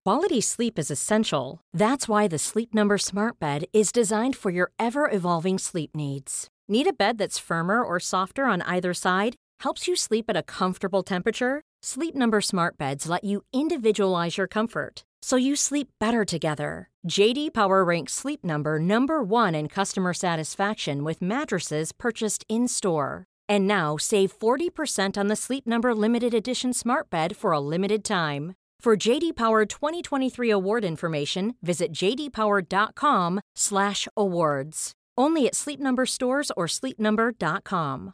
Quality sleep is essential. That's why the Sleep Number Smart Bed is designed for your ever-evolving sleep needs. Need a bed that's firmer or softer on either side? Helps you sleep at a comfortable temperature? Sleep Number Smart Beds let you individualize your comfort, so you sleep better together. J.D. Power ranks Sleep Number number 1 in customer satisfaction with mattresses purchased in-store. And now, save 40% on the Sleep Number Limited Edition Smart Bed for a limited time. For J.D. Power 2023 award information, visit jdpower.com/awards. Only at Sleep Number stores or sleepnumber.com.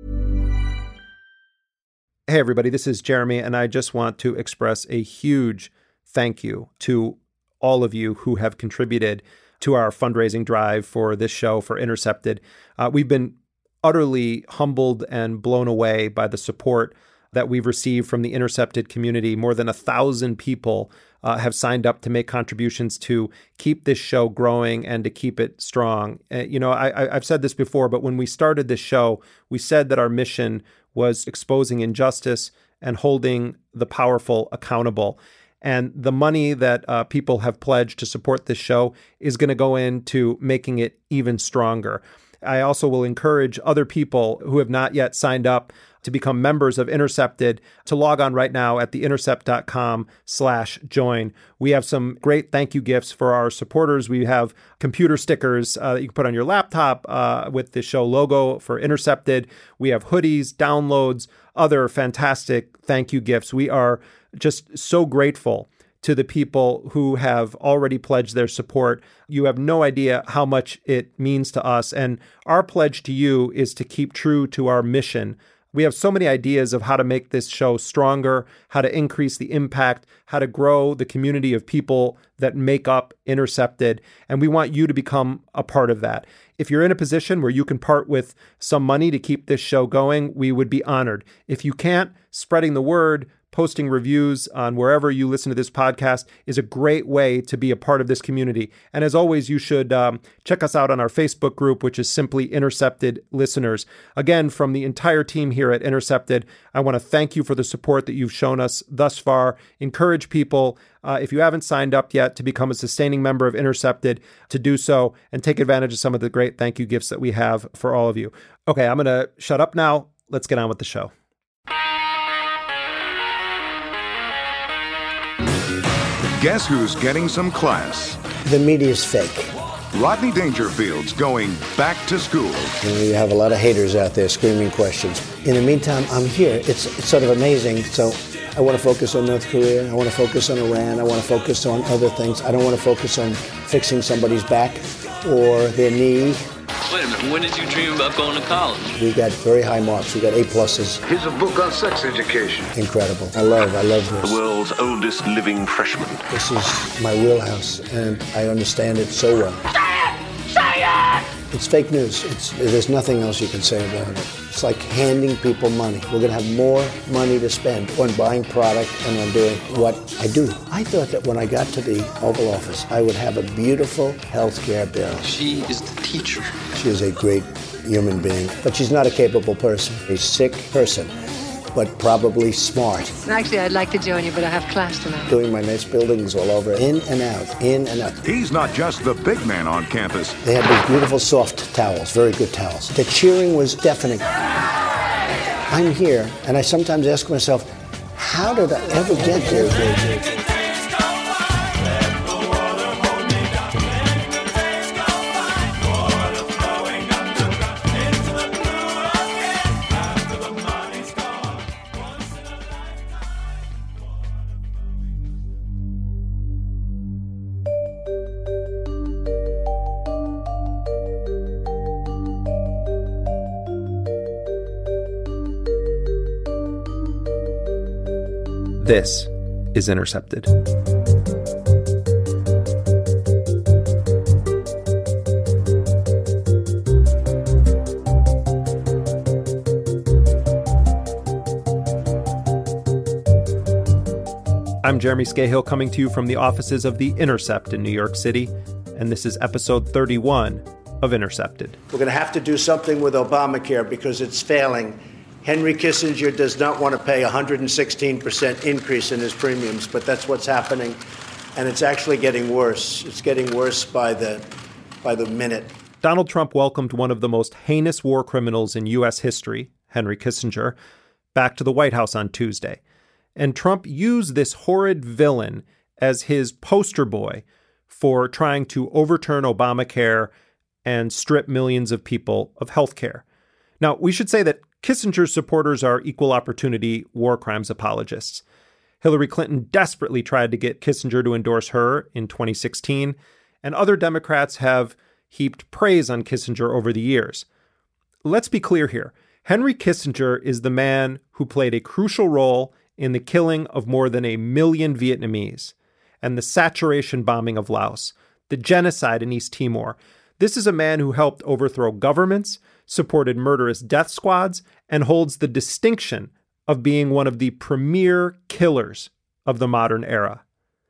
Hey, everybody, this is Jeremy, and I just want to express a huge thank you to all of you who have contributed to our fundraising drive for this show, for Intercepted. We've been utterly humbled and blown away by the support that we've received from the Intercepted community. More than 1,000 people have signed up to make contributions to keep this show growing and to keep it strong. I've said this before, but when we started this show, we said that our mission was exposing injustice and holding the powerful accountable. And the money that people have pledged to support this show is going to go into making it even stronger. I also will encourage other people who have not yet signed up to become members of Intercepted to log on right now at theintercept.com/join. We have some great thank you gifts for our supporters. We have computer stickers that you can put on your laptop with the show logo for Intercepted. We have hoodies, downloads, other fantastic thank you gifts. We are just so grateful to the people who have already pledged their support. You have no idea how much it means to us. And our pledge to you is to keep true to our mission. We have so many ideas of how to make this show stronger, how to increase the impact, how to grow the community of people that make up Intercepted. And we want you to become a part of that. If you're in a position where you can part with some money to keep this show going, we would be honored. If you can't, spreading the word, posting reviews on wherever you listen to this podcast is a great way to be a part of this community. And as always, you should check us out on our Facebook group, which is simply Intercepted Listeners. Again, from the entire team here at Intercepted, I want to thank you for the support that you've shown us thus far. Encourage people, if you haven't signed up yet, to become a sustaining member of Intercepted, to do so and take advantage of some of the great thank you gifts that we have for all of you. Okay, I'm going to shut up now. Let's get on with the show. Guess who's getting some class? The media's fake. Rodney Dangerfield's going back to school. You have a lot of haters out there screaming questions. In the meantime, I'm here. It's sort of amazing. So I want to focus on North Korea. I want to focus on Iran. I want to focus on other things. I don't want to focus on fixing somebody's back or their knee. Wait a minute, when did you dream about going to college? We got very high marks. We got A+. Here's a book on sex education. Incredible. I love this. The world's oldest living freshman. This is my wheelhouse, and I understand it so well. Say it! It's fake news. There's nothing else you can say about it. It's like handing people money. We're going to have more money to spend on buying product and on doing what I do. I thought that when I got to the Oval Office, I would have a beautiful health care bill. She is the teacher. She is a great human being, but she's not a capable person. A sick person, but probably smart. Actually, I'd like to join you, but I have class tonight. Doing my nice buildings all over, in and out, in and out. He's not just the big man on campus. They had these beautiful soft towels, very good towels. The cheering was deafening. I'm here, and I sometimes ask myself, how did I ever get here? This is Intercepted. I'm Jeremy Scahill, coming to you from the offices of The Intercept in New York City, and this is episode 31 of Intercepted. We're going to have to do something with Obamacare because it's failing. Henry Kissinger does not want to pay a 116% increase in his premiums, but that's what's happening. and it's actually getting worse. It's getting worse by the minute. Donald Trump welcomed one of the most heinous war criminals in U.S. history, Henry Kissinger, back to the White House on Tuesday. And Trump used this horrid villain as his poster boy for trying to overturn Obamacare and strip millions of people of health care. Now, we should say that Kissinger's supporters are equal opportunity war crimes apologists. Hillary Clinton desperately tried to get Kissinger to endorse her in 2016, and other Democrats have heaped praise on Kissinger over the years. Let's be clear here. Henry Kissinger is the man who played a crucial role in the killing of more than 1 million Vietnamese and the saturation bombing of Laos, the genocide in East Timor. This is a man who helped overthrow governments, supported murderous death squads, and holds the distinction of being one of the premier killers of the modern era.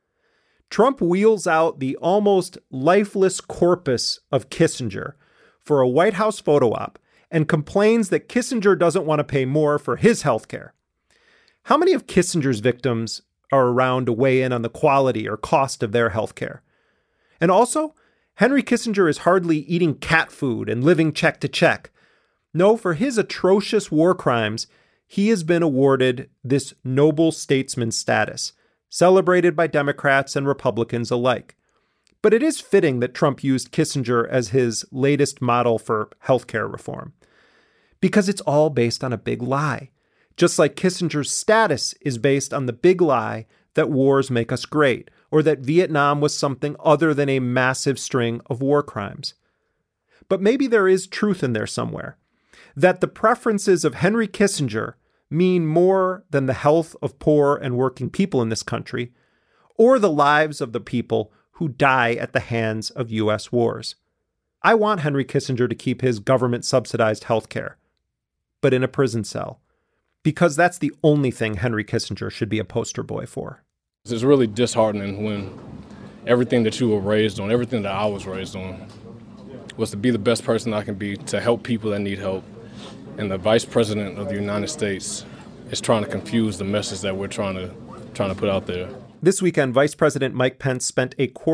Trump wheels out the almost lifeless corpus of Kissinger for a White House photo op and complains that Kissinger doesn't want to pay more for his health care. How many of Kissinger's victims are around to weigh in on the quality or cost of their health care? And also, Henry Kissinger is hardly eating cat food and living check to check. No, for his atrocious war crimes, he has been awarded this noble statesman status, celebrated by Democrats and Republicans alike. But it is fitting that Trump used Kissinger as his latest model for healthcare reform, because it's all based on a big lie. Just like Kissinger's status is based on the big lie that wars make us great, or that Vietnam was something other than a massive string of war crimes. But maybe there is truth in there somewhere, that the preferences of Henry Kissinger mean more than the health of poor and working people in this country, or the lives of the people who die at the hands of U.S. wars. I want Henry Kissinger to keep his government-subsidized health care, but in a prison cell, because that's the only thing Henry Kissinger should be a poster boy for. It's really disheartening when everything that you were raised on, everything that I was raised on, was to be the best person I can be, to help people that need help. And the Vice President of the United States is trying to confuse the message that we're trying to put out there. This weekend, Vice President Mike Pence spent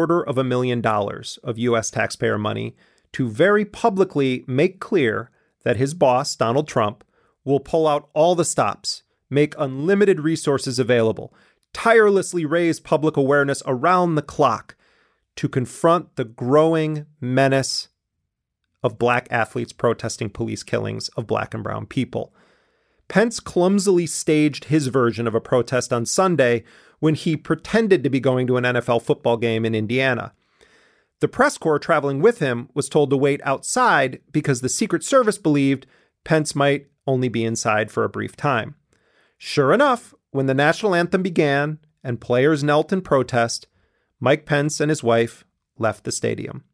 $250,000 of U.S. taxpayer money to very publicly make clear that his boss, Donald Trump, will pull out all the stops, make unlimited resources available, tirelessly raise public awareness around the clock to confront the growing menace of black athletes protesting police killings of black and brown people. Pence clumsily staged his version of a protest on Sunday when he pretended to be going to an NFL football game in Indiana. The press corps traveling with him was told to wait outside because the Secret Service believed Pence might only be inside for a brief time. Sure enough, when the national anthem began and players knelt in protest, Mike Pence and his wife left the stadium.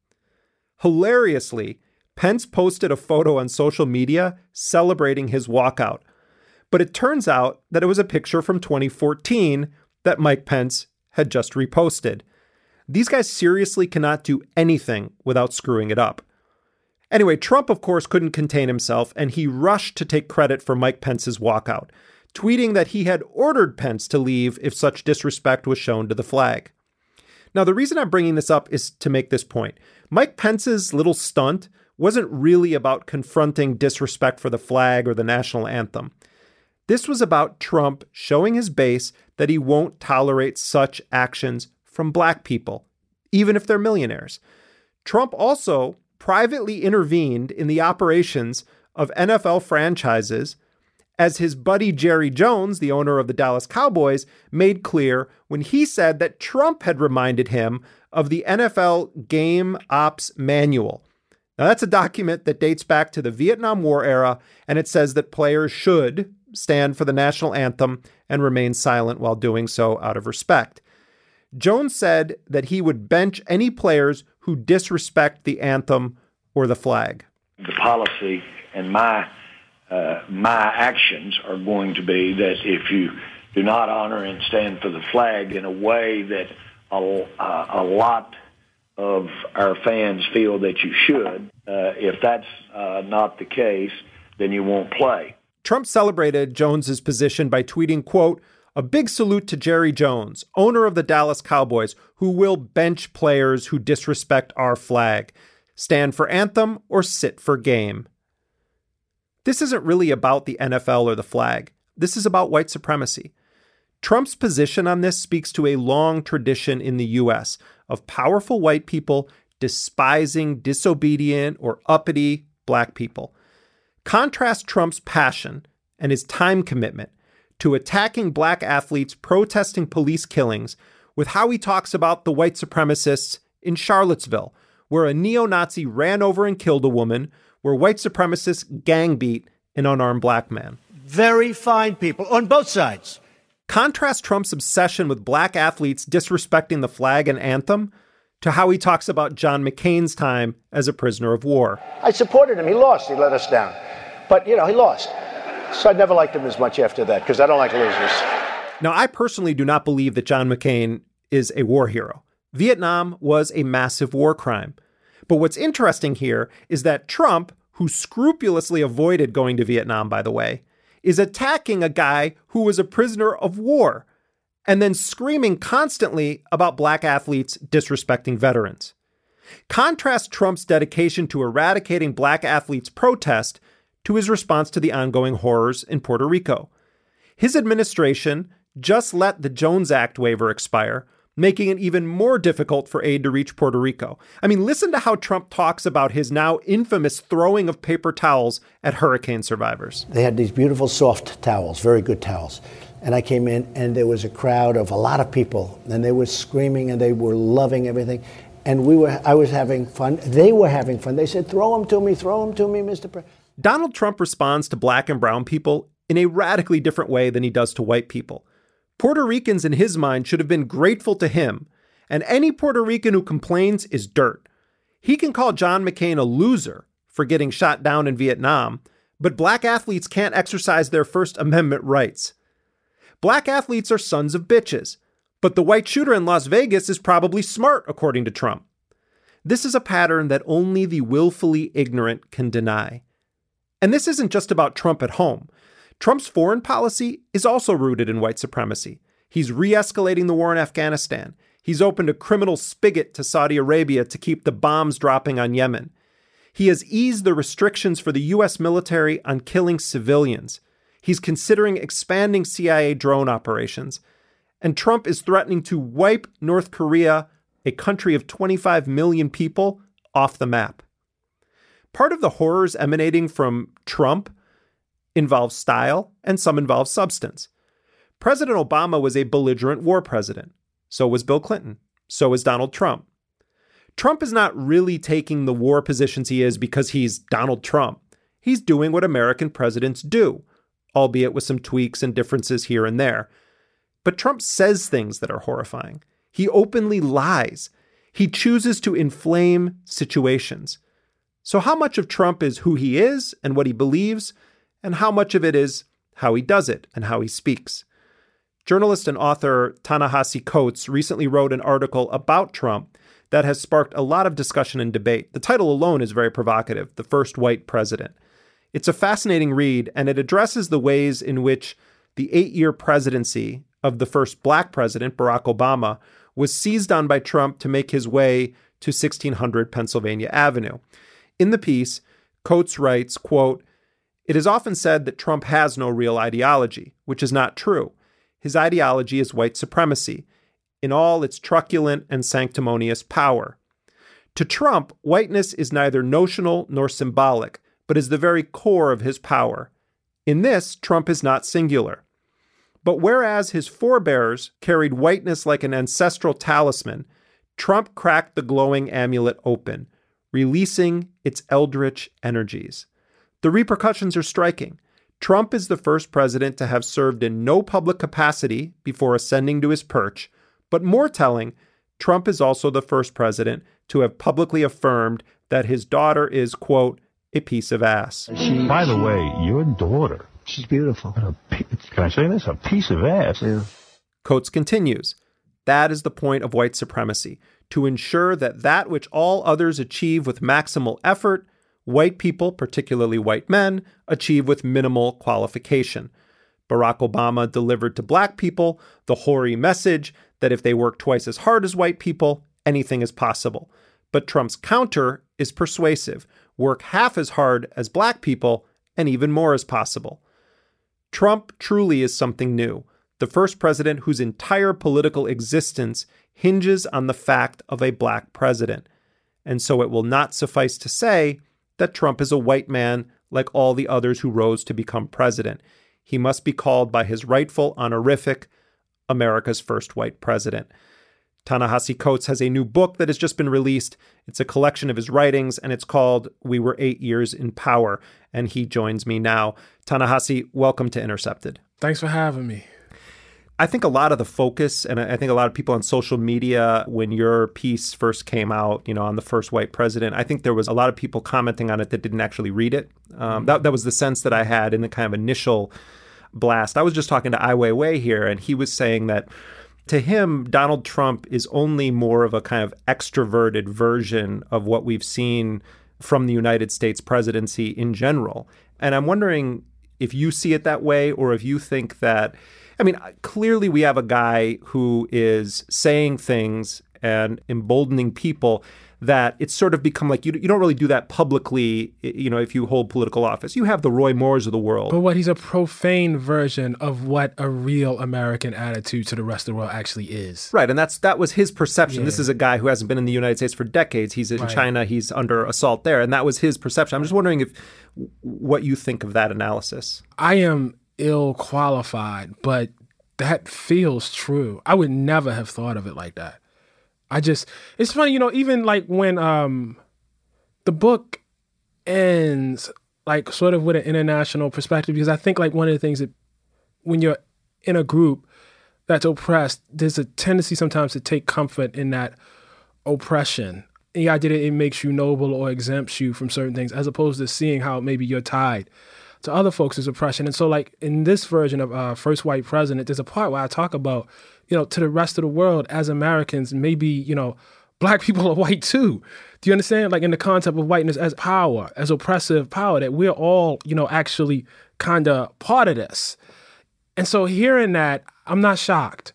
Hilariously, Pence posted a photo on social media celebrating his walkout, but it turns out that it was a picture from 2014 that Mike Pence had just reposted. These guys seriously cannot do anything without screwing it up. Anyway, Trump, of course, couldn't contain himself, and he rushed to take credit for Mike Pence's walkout, tweeting that he had ordered Pence to leave if such disrespect was shown to the flag. Now, the reason I'm bringing this up is to make this point. Mike Pence's little stunt wasn't really about confronting disrespect for the flag or the national anthem. This was about Trump showing his base that he won't tolerate such actions from black people, even if they're millionaires. Trump also privately intervened in the operations of NFL franchises, as his buddy Jerry Jones, the owner of the Dallas Cowboys, made clear when he said that Trump had reminded him of the NFL Game Ops Manual. Now, that's a document that dates back to the Vietnam War era, and it says that players should stand for the national anthem and remain silent while doing so out of respect. Jones said that he would bench any players who disrespect the anthem or the flag. The policy and my actions are going to be that if you do not honor and stand for the flag in a way that a lot of our fans feel that you should, if that's not the case, then you won't play. Trump celebrated Jones's position by tweeting, quote, A big salute to Jerry Jones, owner of the Dallas Cowboys, who will bench players who disrespect our flag. Stand for anthem or sit for game. This isn't really about the NFL or the flag. This is about white supremacy. Trump's position on this speaks to a long tradition in the U.S. of powerful white people despising disobedient or uppity black people. Contrast Trump's passion and his time commitment to attacking black athletes protesting police killings with how he talks about the white supremacists in Charlottesville, where a neo-Nazi ran over and killed a woman, where white supremacists gang beat an unarmed black man. Very fine people on both sides. Contrast Trump's obsession with black athletes disrespecting the flag and anthem to how he talks about John McCain's time as a prisoner of war. I supported him. He lost. He let us down. But, he lost. So I never liked him as much after that because I don't like losers. Now, I personally do not believe that John McCain is a war hero. Vietnam was a massive war crime. But what's interesting here is that Trump, who scrupulously avoided going to Vietnam, by the way, is attacking a guy who was a prisoner of war and then screaming constantly about black athletes disrespecting veterans. Contrast Trump's dedication to eradicating black athletes' protest to his response to the ongoing horrors in Puerto Rico. His administration just let the Jones Act waiver expire, making it even more difficult for aid to reach Puerto Rico. I mean, listen to how Trump talks about his now infamous throwing of paper towels at hurricane survivors. They had these beautiful soft towels, very good towels. And I came in and there was a crowd of a lot of people and they were screaming and they were loving everything. And I was having fun. They were having fun. They said, throw them to me, Mr. President. Donald Trump responds to black and brown people in a radically different way than he does to white people. Puerto Ricans, in his mind, should have been grateful to him, and any Puerto Rican who complains is dirt. He can call John McCain a loser for getting shot down in Vietnam, but black athletes can't exercise their First Amendment rights. Black athletes are sons of bitches, but the white shooter in Las Vegas is probably smart, according to Trump. This is a pattern that only the willfully ignorant can deny. And this isn't just about Trump at home. Trump's foreign policy is also rooted in white supremacy. He's re-escalating the war in Afghanistan. He's opened a criminal spigot to Saudi Arabia to keep the bombs dropping on Yemen. He has eased the restrictions for the U.S. military on killing civilians. He's considering expanding CIA drone operations. And Trump is threatening to wipe North Korea, a country of 25 million people, off the map. Part of the horrors emanating from Trump involves style and some involve substance. President Obama was a belligerent war president. So was Bill Clinton. So was Donald Trump. Trump is not really taking the war positions he is because he's Donald Trump. He's doing what American presidents do, albeit with some tweaks and differences here and there. But Trump says things that are horrifying. He openly lies. He chooses to inflame situations. So how much of Trump is who he is and what he believes, and how much of it is how he does it and how he speaks? Journalist and author Ta-Nehisi Coates recently wrote an article about Trump that has sparked a lot of discussion and debate. The title alone is very provocative, The First White President. It's a fascinating read, and it addresses the ways in which the 8-year presidency of the first black president, Barack Obama, was seized on by Trump to make his way to 1600 Pennsylvania Avenue. In the piece, Coates writes, quote, "It is often said that Trump has no real ideology, which is not true. His ideology is white supremacy, in all its truculent and sanctimonious power. To Trump, whiteness is neither notional nor symbolic, but is the very core of his power. In this, Trump is not singular. But whereas his forebears carried whiteness like an ancestral talisman, Trump cracked the glowing amulet open, releasing its eldritch energies. The repercussions are striking. Trump is the first president to have served in no public capacity before ascending to his perch, but more telling, Trump is also the first president to have publicly affirmed that his daughter is, quote, a piece of ass." By the way, your daughter, she's beautiful. Can I say this? A piece of ass. Yeah. Coates continues, "That is the point of white supremacy, to ensure that which all others achieve with maximal effort, white people, particularly white men, achieve with minimal qualification. Barack Obama delivered to black people the hoary message that if they work twice as hard as white people, anything is possible. But Trump's counter is persuasive. Work half as hard as black people, and even more is possible. Trump truly is something new. The first president whose entire political existence hinges on the fact of a black president. And so it will not suffice to say that Trump is a white man like all the others who rose to become president. He must be called by his rightful honorific, America's first white president. Ta-Nehisi Coates has a new book that has just been released. It's a collection of his writings, and it's called We Were 8 Years in Power. And he joins me now. Ta-Nehisi, welcome to Intercepted. Thanks for having me. I think a lot of the focus, and I think a lot of people on social media, when your piece first came out, on the first white president, I think there was a lot of people commenting on it that didn't actually read it. That was the sense that I had in the kind of initial blast. I was just talking to Ai Weiwei here, and he was saying that to him, Donald Trump is only more of a kind of extroverted version of what we've seen from the United States presidency in general. And I'm wondering if you see it that way, or if you think that, clearly we have a guy who is saying things and emboldening people that it's sort of become like you don't really do that publicly, if you hold political office. You have the Roy Moores of the world. But he's a profane version of what a real American attitude to the rest of the world actually is. Right, and that was his perception. Yeah. This is a guy who hasn't been in the United States for decades. He's in China. He's under assault there, and that was his perception. I'm just wondering what you think of that analysis. I am ill-qualified, but that feels true. I would never have thought of it like that. It's funny, even like when the book ends, like sort of with an international perspective, because I think like one of the things that when you're in a group that's oppressed, there's a tendency sometimes to take comfort in that oppression. The idea that it makes you noble or exempts you from certain things, as opposed to seeing how maybe you're tied to other folks' oppression. And so like in this version of First White President, there's a part where I talk about, to the rest of the world as Americans, maybe, black people are white too. Do you understand? Like in the concept of whiteness as power, as oppressive power, that we're all, actually kind of part of this. And so hearing that, I'm not shocked.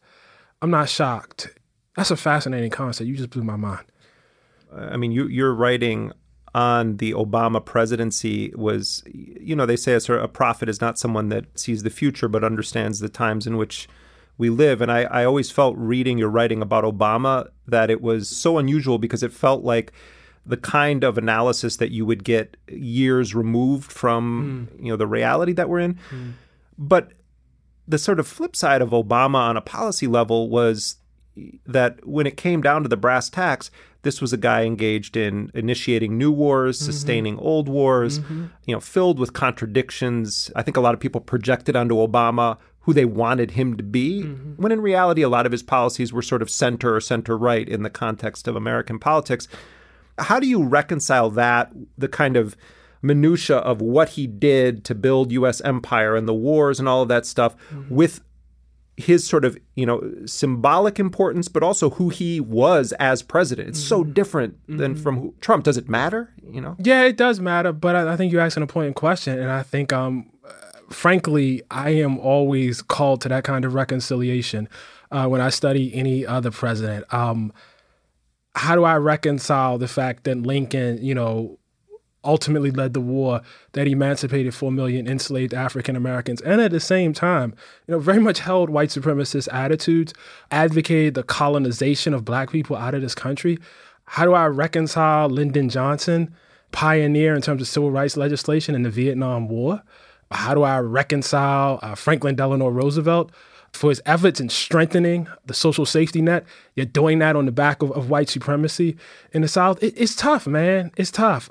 That's a fascinating concept. You just blew my mind. You're writing on the Obama presidency was, they say a prophet is not someone that sees the future, but understands the times in which we live. And I always felt reading your writing about Obama that it was so unusual because it felt like the kind of analysis that you would get years removed from, the reality that we're in. But the sort of flip side of Obama on a policy level was that when it came down to the brass tacks, this was a guy engaged in initiating new wars, sustaining old wars, filled with contradictions. I think a lot of people projected onto Obama who they wanted him to be, when in reality, a lot of his policies were sort of center or center-right in the context of American politics. How do you reconcile that, the kind of minutia of what he did to build U.S. empire and the wars and all of that stuff with his sort of, symbolic importance, but also who he was as president? It's so different than from Trump. Does it matter, Yeah, it does matter, but I think you're asking a point in question, and I think frankly, I am always called to that kind of reconciliation when I study any other president. How do I reconcile the fact that Lincoln, ultimately led the war that emancipated 4 million enslaved African Americans, and at the same time, very much held white supremacist attitudes, advocated the colonization of black people out of this country? How do I reconcile Lyndon Johnson, pioneer in terms of civil rights legislation in the Vietnam War? How do I reconcile Franklin Delano Roosevelt for his efforts in strengthening the social safety net? You're doing that on the back of white supremacy in the South. It's tough, man. It's tough.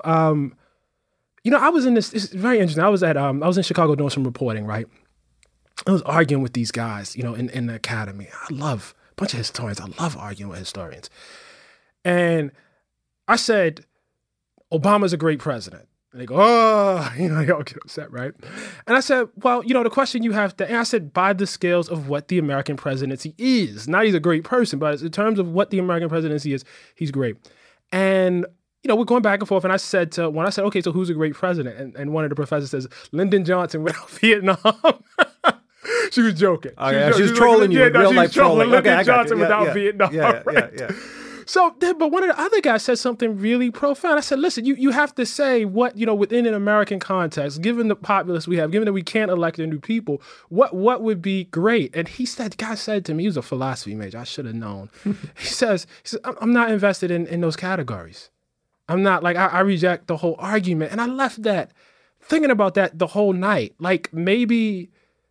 I was in this. It's very interesting. I was in Chicago doing some reporting, right? I was arguing with these guys, in the academy. I love a bunch of historians. I love arguing with historians. And I said, Obama's a great president. And they go, they all get upset, right? And I said, well, the question you have to, and I said, by the scales of what the American presidency is. Not he's a great person, but in terms of what the American presidency is, he's great. And, we're going back and forth. And I said, okay, so who's a great president? And one of the professors says, Lyndon Johnson without Vietnam. She was joking. She was trolling you. Real life trolling. Look Okay, at I got Johnson you. without Vietnam. Yeah. So, but one of the other guys said something really profound. I said, listen, you have to say what, within an American context, given the populace we have, given that we can't elect new people, what would be great? And the guy said to me, he was a philosophy major, I should have known. He says, I'm not invested in those categories. I'm not, I reject the whole argument. And I left that thinking about that the whole night. Like maybe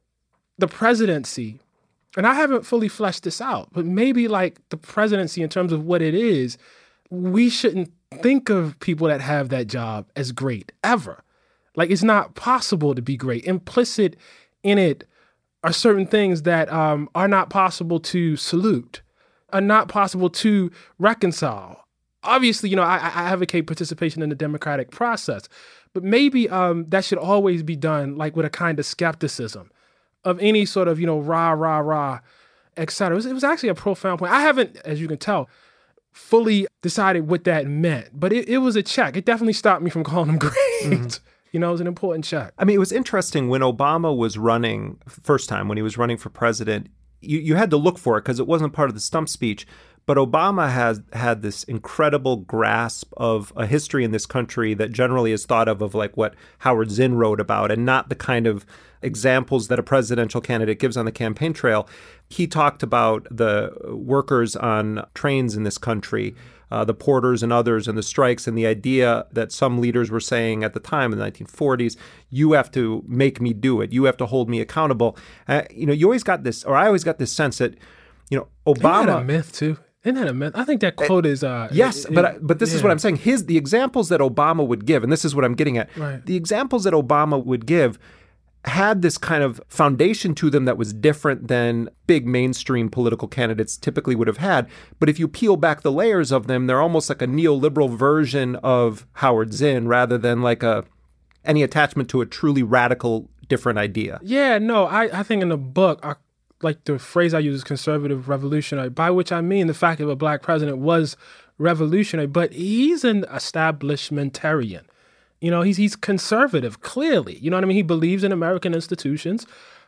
the presidency, and I haven't fully fleshed this out, but maybe like the presidency in terms of what it is, we shouldn't think of people that have that job as great ever. Like it's not possible to be great. Implicit in it are certain things that are not possible to salute, are not possible to reconcile. Obviously, I advocate participation in the democratic process, but maybe that should always be done like with a kind of skepticism of any sort of, rah, et cetera. It was actually a profound point. I haven't, as you can tell, fully decided what that meant, but it was a check. It definitely stopped me from calling him great. Mm-hmm. It was an important check. I mean, it was interesting when Obama was running, first time when he was running for president, you had to look for it because it wasn't part of the stump speech. But Obama has had this incredible grasp of a history in this country that generally is thought of like what Howard Zinn wrote about and not the kind of examples that a presidential candidate gives on the campaign trail. He talked about the workers on trains in this country, the porters and others, and the strikes, and the idea that some leaders were saying at the time in the 1940s, you have to make me do it. You have to hold me accountable. You always got this, or I always got this sense that, Obama... Isn't that a myth, too? Isn't that a myth? I think that quote is... yes, but this is what I'm saying. The examples that Obama would give, and this is what I'm getting at, right. The examples that Obama would give had this kind of foundation to them that was different than big mainstream political candidates typically would have had. But if you peel back the layers of them, they're almost like a neoliberal version of Howard Zinn rather than like any attachment to a truly radical different idea. Yeah, no, I think in the book, like the phrase I use is conservative revolutionary, by which I mean the fact that a black president was revolutionary, but he's an establishmentarian. He's conservative, clearly. You know what I mean? He believes in American institutions.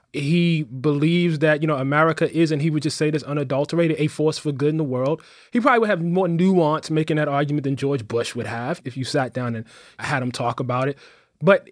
He believes that, America is, and he would just say this unadulterated, a force for good in the world. He probably would have more nuance making that argument than George Bush would have if you sat down and had him talk about it. But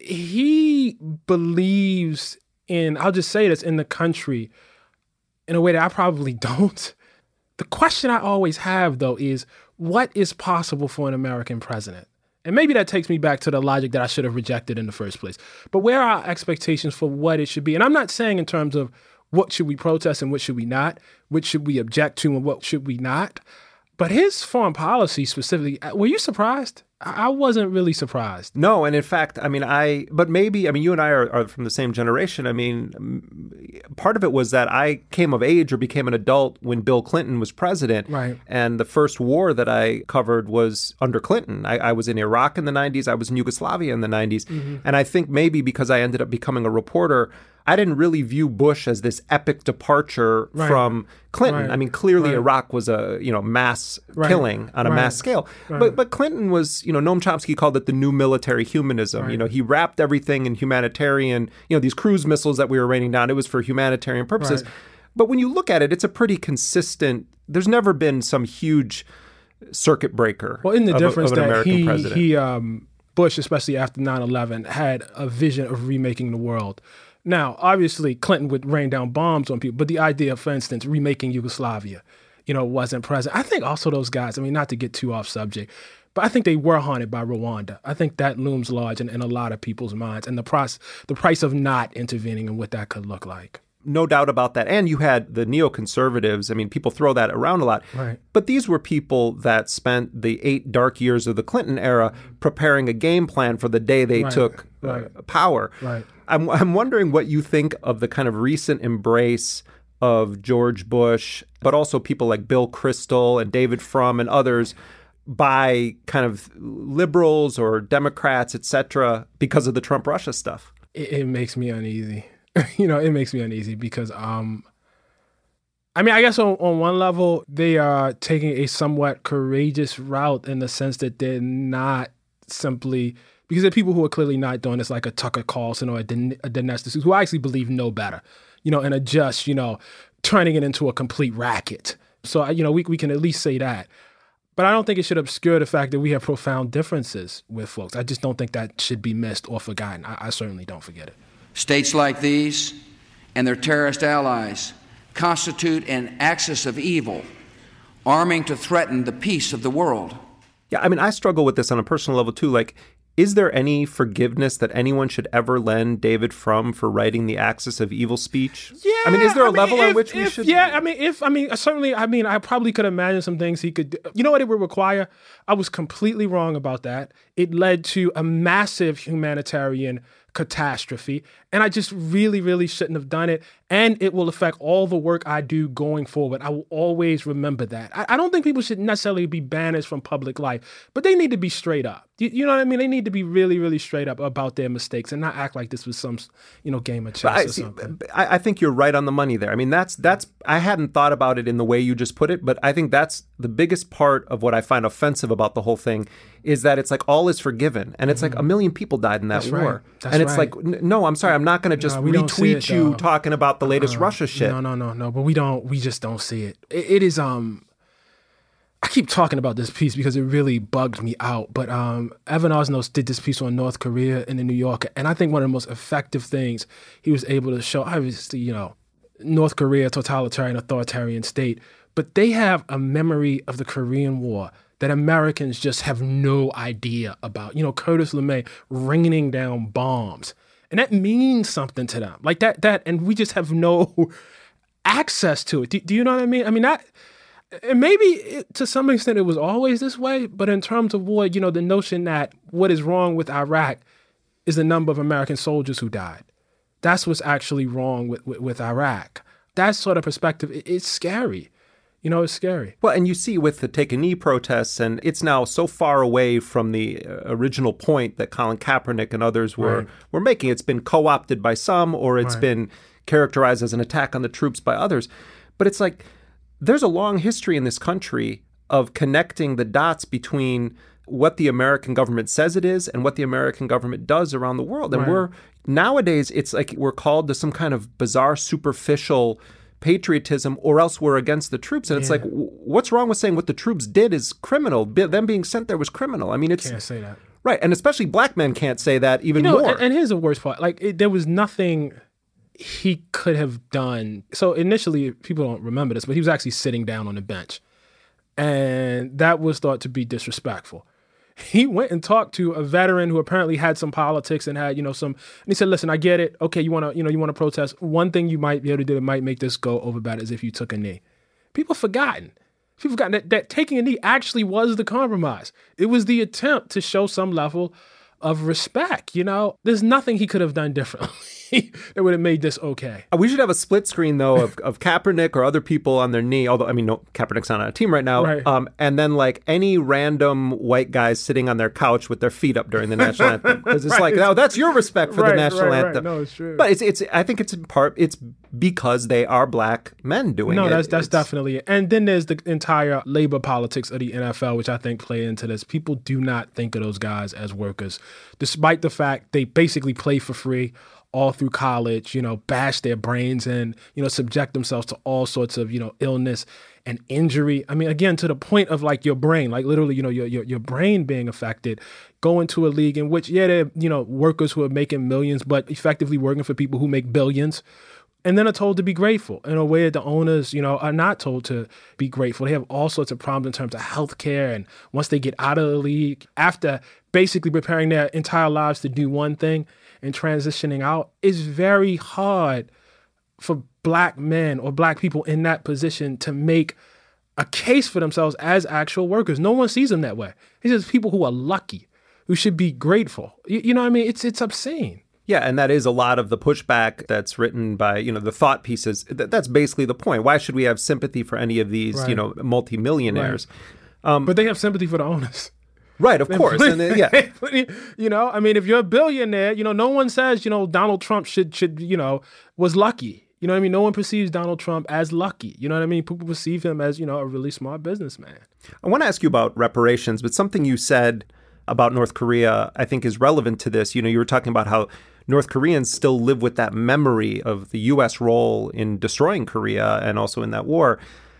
he believes in, I'll just say this, in the country in a way that I probably don't. The question I always have, though, is what is possible for an American president? And maybe that takes me back to the logic that I should have rejected in the first place. But where are our expectations for what it should be? And I'm not saying in terms of what should we protest and what should we not, what should we object to and what should we not. But his foreign policy specifically, were you surprised? I wasn't really surprised. No, and in fact, but maybe, you and I are from the same generation. Part of it was that I came of age or became an adult when Bill Clinton was president. Right. And the first war that I covered was under Clinton. I was in Iraq in the 90s. I was in Yugoslavia in the 90s. Mm-hmm. And I think maybe because I ended up becoming a reporter, I didn't really view Bush as this epic departure from Clinton. Right. Clearly Iraq was a mass killing on a mass scale. Right. But Clinton was, Noam Chomsky called it the new military humanism. Right. He wrapped everything in humanitarian, these cruise missiles that we were raining down, it was for humanitarian purposes. Right. But when you look at it, it's a pretty consistent, there's never been some huge circuit breaker. Well, in the difference of an that American president. Bush, especially after 9/11, had a vision of remaking the world. Now, obviously, Clinton would rain down bombs on people, but the idea, for instance, remaking Yugoslavia, wasn't present. I think also those guys, not to get too off subject, but I think they were haunted by Rwanda. I think that looms large in a lot of people's minds, and the price of not intervening and what that could look like. No doubt about that. And you had the neoconservatives. People throw that around a lot. Right. But these were people that spent the 8 dark years of the Clinton era preparing a game plan for the day they took power. Right. I'm wondering what you think of the kind of recent embrace of George Bush, but also people like Bill Kristol and David Frum and others by kind of liberals or Democrats, et cetera, because of the Trump-Russia stuff. It makes me uneasy. It makes me uneasy because, I guess on one level, they are taking a somewhat courageous route in the sense that they're not simply, because there are people who are clearly not doing this like a Tucker Carlson or a Dinesh D'Souza, who I actually believe know better. and adjust, turning it into a complete racket. So, we can at least say that. But I don't think it should obscure the fact that we have profound differences with folks. I just don't think that should be missed or forgotten. I certainly don't forget it. States like these and their terrorist allies constitute an axis of evil, arming to threaten the peace of the world. Yeah, I mean, I struggle with this on a personal level, too. Like, is there any forgiveness that anyone should ever lend David Frum for writing the Axis of Evil speech? Yeah. I mean, is there a level on which we should... Yeah, certainly, I probably could imagine some things he could do. You know what it would require? I was completely wrong about that. It led to a massive humanitarian catastrophe, and I just really, really shouldn't have done it. And it will affect all the work I do going forward. I will always remember that. I don't think people should necessarily be banished from public life, but they need to be straight up. You know what I mean? They need to be really, really straight up about their mistakes and not act like this was some, game of chess or something. I think you're right on the money there. I mean, that's I hadn't thought about it in the way you just put it, but I think that's the biggest part of what I find offensive about the whole thing is that it's like all is forgiven. And it's like 1 million people died in that war. That's and it's right. like, no, I'm sorry. I'm not going to just retweet you talking about the latest Russia shit. No. But we just don't see it. It is, I keep talking about this piece because it really bugged me out. But Evan Osnos did this piece on North Korea in the New Yorker. And I think one of the most effective things he was able to show, obviously, North Korea, totalitarian, authoritarian state, but they have a memory of the Korean War that Americans just have no idea about. Curtis LeMay raining down bombs. And that means something to them. Like that, and we just have no access to it. Do you know what I mean? I mean, that, and maybe to some extent it was always this way, but in terms of war, the notion that what is wrong with Iraq is the number of American soldiers who died. That's what's actually wrong with Iraq. That sort of perspective, it's scary. It's scary. Well, and you see with the Take a Knee protests, and it's now so far away from the original point that Colin Kaepernick and others were making. It's been co-opted by some, or it's been characterized as an attack on the troops by others. But it's like there's a long history in this country of connecting the dots between what the American government says it is and what the American government does around the world. And nowadays, it's like we're called to some kind of bizarre, superficial patriotism, or else we're against the troops. And it's like, what's wrong with saying what the troops did is criminal? Them being sent there was criminal. I mean, it's... Can't say that. Right. And especially black men can't say that even more. And here's the worst part. Like, there was nothing he could have done. So initially, people don't remember this, but he was actually sitting down on the bench. And that was thought to be disrespectful. He went and talked to a veteran who apparently had some politics and had, some, and he said, listen, I get it. Okay, you want to protest. One thing you might be able to do that might make this go over better is if you took a knee. People forgotten that taking a knee actually was the compromise. It was the attempt to show some level of respect. There's nothing he could have done differently that would have made this okay. We should have a split screen, though, of Kaepernick or other people on their knee. Although, no, Kaepernick's not on a team right now. Right. And then, any random white guys sitting on their couch with their feet up during the national anthem. Because it's that's your respect for the national anthem. No, it's true. But I think it's in part, it's because they are black men doing it. No, that's definitely it. And then there's the entire labor politics of the NFL, which I think play into this. People do not think of those guys as workers, despite the fact they basically play for free all through college, bash their brains and, subject themselves to all sorts of, illness and injury. I mean, again, to the point of your brain, literally, your brain being affected, go into a league in which, there are, workers who are making millions, but effectively working for people who make billions, and then are told to be grateful in a way that the owners, are not told to be grateful. They have all sorts of problems in terms of healthcare. And once they get out of the league, after basically preparing their entire lives to do one thing and transitioning out, it's very hard for black men or black people in that position to make a case for themselves as actual workers. No one sees them that way. It's just people who are lucky, who should be grateful. You know what I mean? It's obscene. Yeah, and that is a lot of the pushback that's written by, the thought pieces. That's basically the point. Why should we have sympathy for any of these, multimillionaires? Right. But they have sympathy for the owners. Right, of course. And if you're a billionaire, no one says, Donald Trump should was lucky. You know what I mean? No one perceives Donald Trump as lucky. You know what I mean? People perceive him as, a really smart businessman. I want to ask you about reparations, but something you said about North Korea, I think, is relevant to this. You were talking about how North Koreans still live with that memory of the U.S. role in destroying Korea and also in that war.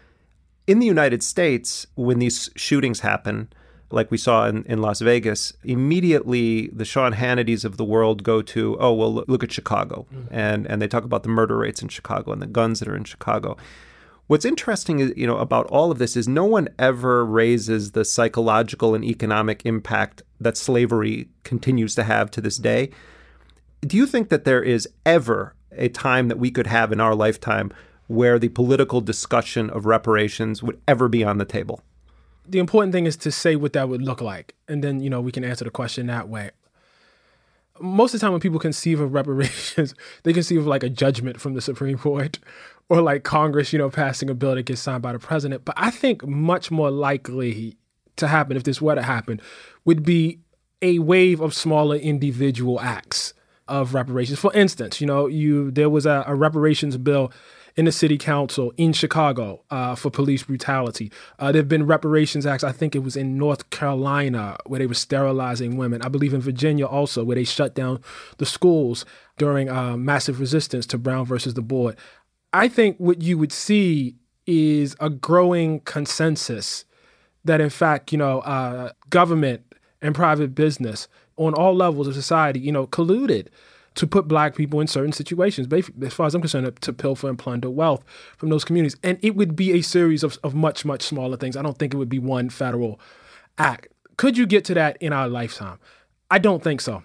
In the United States, when these shootings happen, like we saw in Las Vegas, immediately the Sean Hannitys of the world go to, oh, well, look at Chicago. And they talk about the murder rates in Chicago and the guns that are in Chicago. What's interesting, about all of this is no one ever raises the psychological and economic impact that slavery continues to have to this day. Do you think that there is ever a time that we could have in our lifetime where the political discussion of reparations would ever be on the table? The important thing is to say what that would look like. And then, we can answer the question that way. Most of the time when people conceive of reparations, they conceive of like a judgment from the Supreme Court or like Congress, passing a bill that gets signed by the president. But I think much more likely to happen, if this were to happen, would be a wave of smaller individual acts of reparations. For instance, there was a reparations bill in the city council in Chicago for police brutality. There have been reparations acts, I think it was in North Carolina, where they were sterilizing women. I believe in Virginia also, where they shut down the schools during massive resistance to Brown versus the board. I think what you would see is a growing consensus that, in fact, government and private business on all levels of society, colluded to put Black people in certain situations, as far as I'm concerned, to pilfer and plunder wealth from those communities. And it would be a series of much, much smaller things. I don't think it would be one federal act. Could you get to that in our lifetime? I don't think so.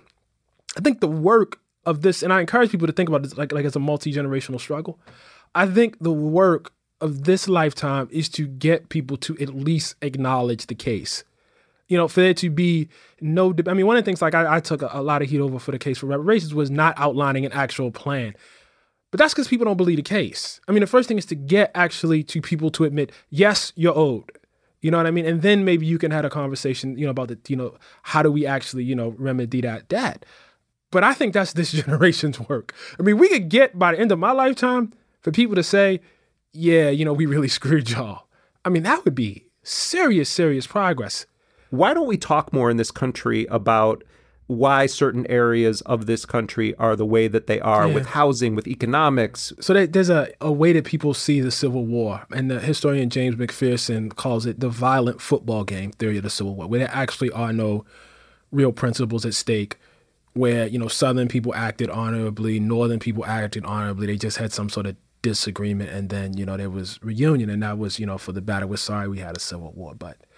I think the work of this, and I encourage people to think about this like it's a multi-generational struggle. I think the work of this lifetime is to get people to at least acknowledge the case. For there to be no, one of the things like I took a lot of heat over for the case for reparations was not outlining an actual plan. But that's because people don't believe the case. The first thing is to get actually to people to admit, yes, you're owed. You know what I mean? And then maybe you can have a conversation, about how do we actually, remedy that debt? But I think that's this generation's work. We could get by the end of my lifetime for people to say, yeah, we really screwed y'all. That would be serious, serious progress. Why don't we talk more in this country about why certain areas of this country are the way that they are with housing, with economics? So there's a way that people see the Civil War, and the historian James McPherson calls it the violent football game theory of the Civil War, where there actually are no real principles at stake, where, Southern people acted honorably, Northern people acted honorably. They just had some sort of disagreement, and then, there was reunion, and that was, for the better. We're sorry we had a Civil War,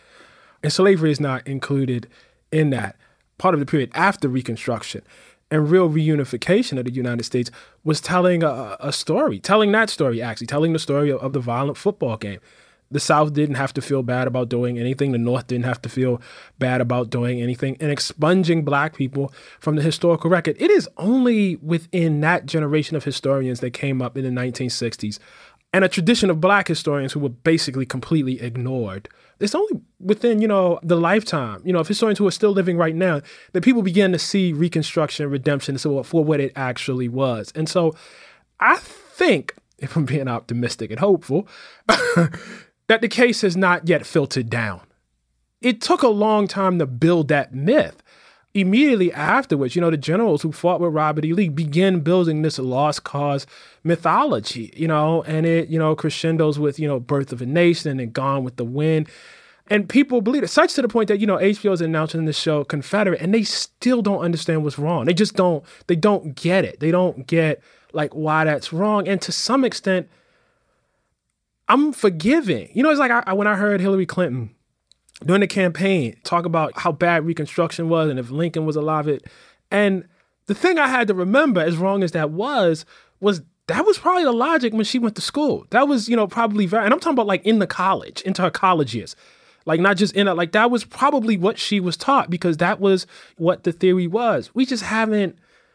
and slavery is not included in that. Part of the period after Reconstruction and real reunification of the United States was telling a story, telling the story of the violent football game. The South didn't have to feel bad about doing anything. The North didn't have to feel bad about doing anything, and expunging Black people from the historical record. It is only within that generation of historians that came up in the 1960s and a tradition of Black historians who were basically completely ignored. It's only within, the lifetime, of historians who are still living right now that people begin to see Reconstruction, redemption, and so on for what it actually was. And so I think, if I'm being optimistic and hopeful, that the case has not yet filtered down. It took a long time to build that myth. Immediately afterwards, the generals who fought with Robert E. Lee began building this lost cause mythology, and it, crescendos with, Birth of a Nation and Gone with the Wind. And people believe it, such to the point that, HBO is announcing the show Confederate, and they still don't understand what's wrong. They just don't get it. They don't get, why that's wrong. And to some extent, I'm forgiving. It's like when I heard Hillary Clinton during the campaign talk about how bad Reconstruction was and if Lincoln was alive. And the thing I had to remember, as wrong as that was that was probably the logic when she went to school. That was, probably very, and I'm talking about into her college years. Not just that was probably what she was taught, because that was what the theory was. We haven't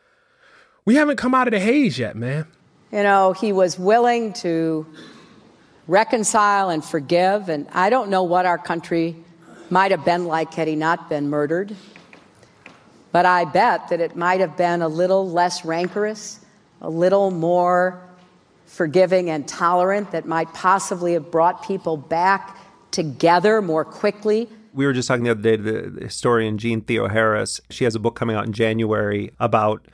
come out of the haze yet, man. He was willing to reconcile and forgive, and I don't know what our country might have been like had he not been murdered. But I bet that it might have been a little less rancorous, a little more forgiving and tolerant, that might possibly have brought people back together more quickly. We were just talking the other day to the historian Jean Theo Harris. She has a book coming out in January about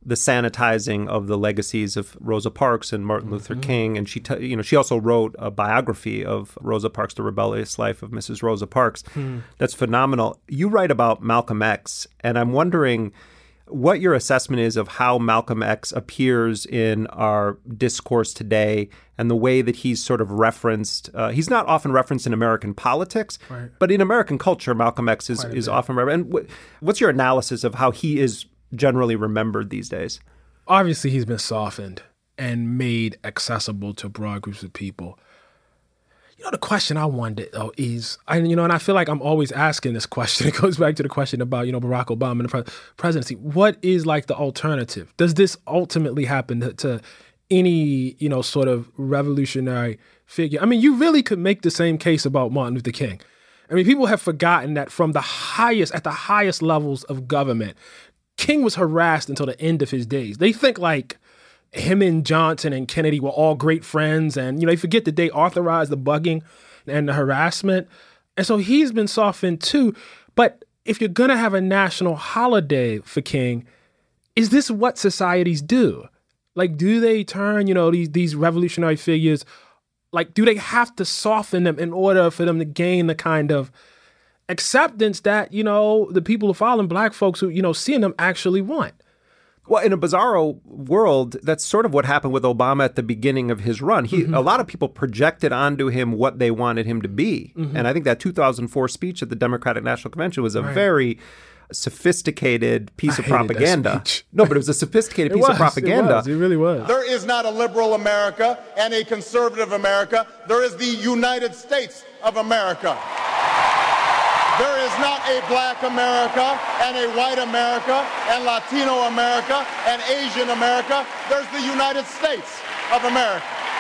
the sanitizing of the legacies of Rosa Parks and Martin Luther King. And she also wrote a biography of Rosa Parks, The Rebellious Life of Mrs. Rosa Parks. That's phenomenal. You write about Malcolm X, and I'm wondering what your assessment is of how Malcolm X appears in our discourse today and the way that he's sort of referenced. He's not often referenced in American politics, right, but in American culture, Malcolm X is often referenced. And what's your analysis of how he is generally remembered these days? Obviously, he's been softened and made accessible to broad groups of people. The question I wondered, though, is, and I feel like I'm always asking this question. It goes back to the question about, Barack Obama and the presidency. What is like the alternative? Does this ultimately happen to any, sort of revolutionary figure? I mean, you really could make the same case about Martin Luther King. I mean, people have forgotten that at the highest levels of government, King was harassed until the end of his days. They think like him and Johnson and Kennedy were all great friends, and they forget that they authorized the bugging and the harassment. And so he's been softened too. But if you're gonna have a national holiday for King, is this what societies do? Like, do they turn, these revolutionary figures, like, do they have to soften them in order for them to gain the kind of acceptance that, the people who follow Black folks who, seeing them actually want? Well, in a bizarro world, that's sort of what happened with Obama at the beginning of his run. A lot of people projected onto him what they wanted him to be. And I think that 2004 speech at the Democratic National Convention was a very sophisticated piece of propaganda. No, but it was a sophisticated piece of propaganda. It really was. There is not a liberal America and a conservative America. There is the United States of America. There is not a Black America and a white America and Latino America and Asian America. There's the United States of America.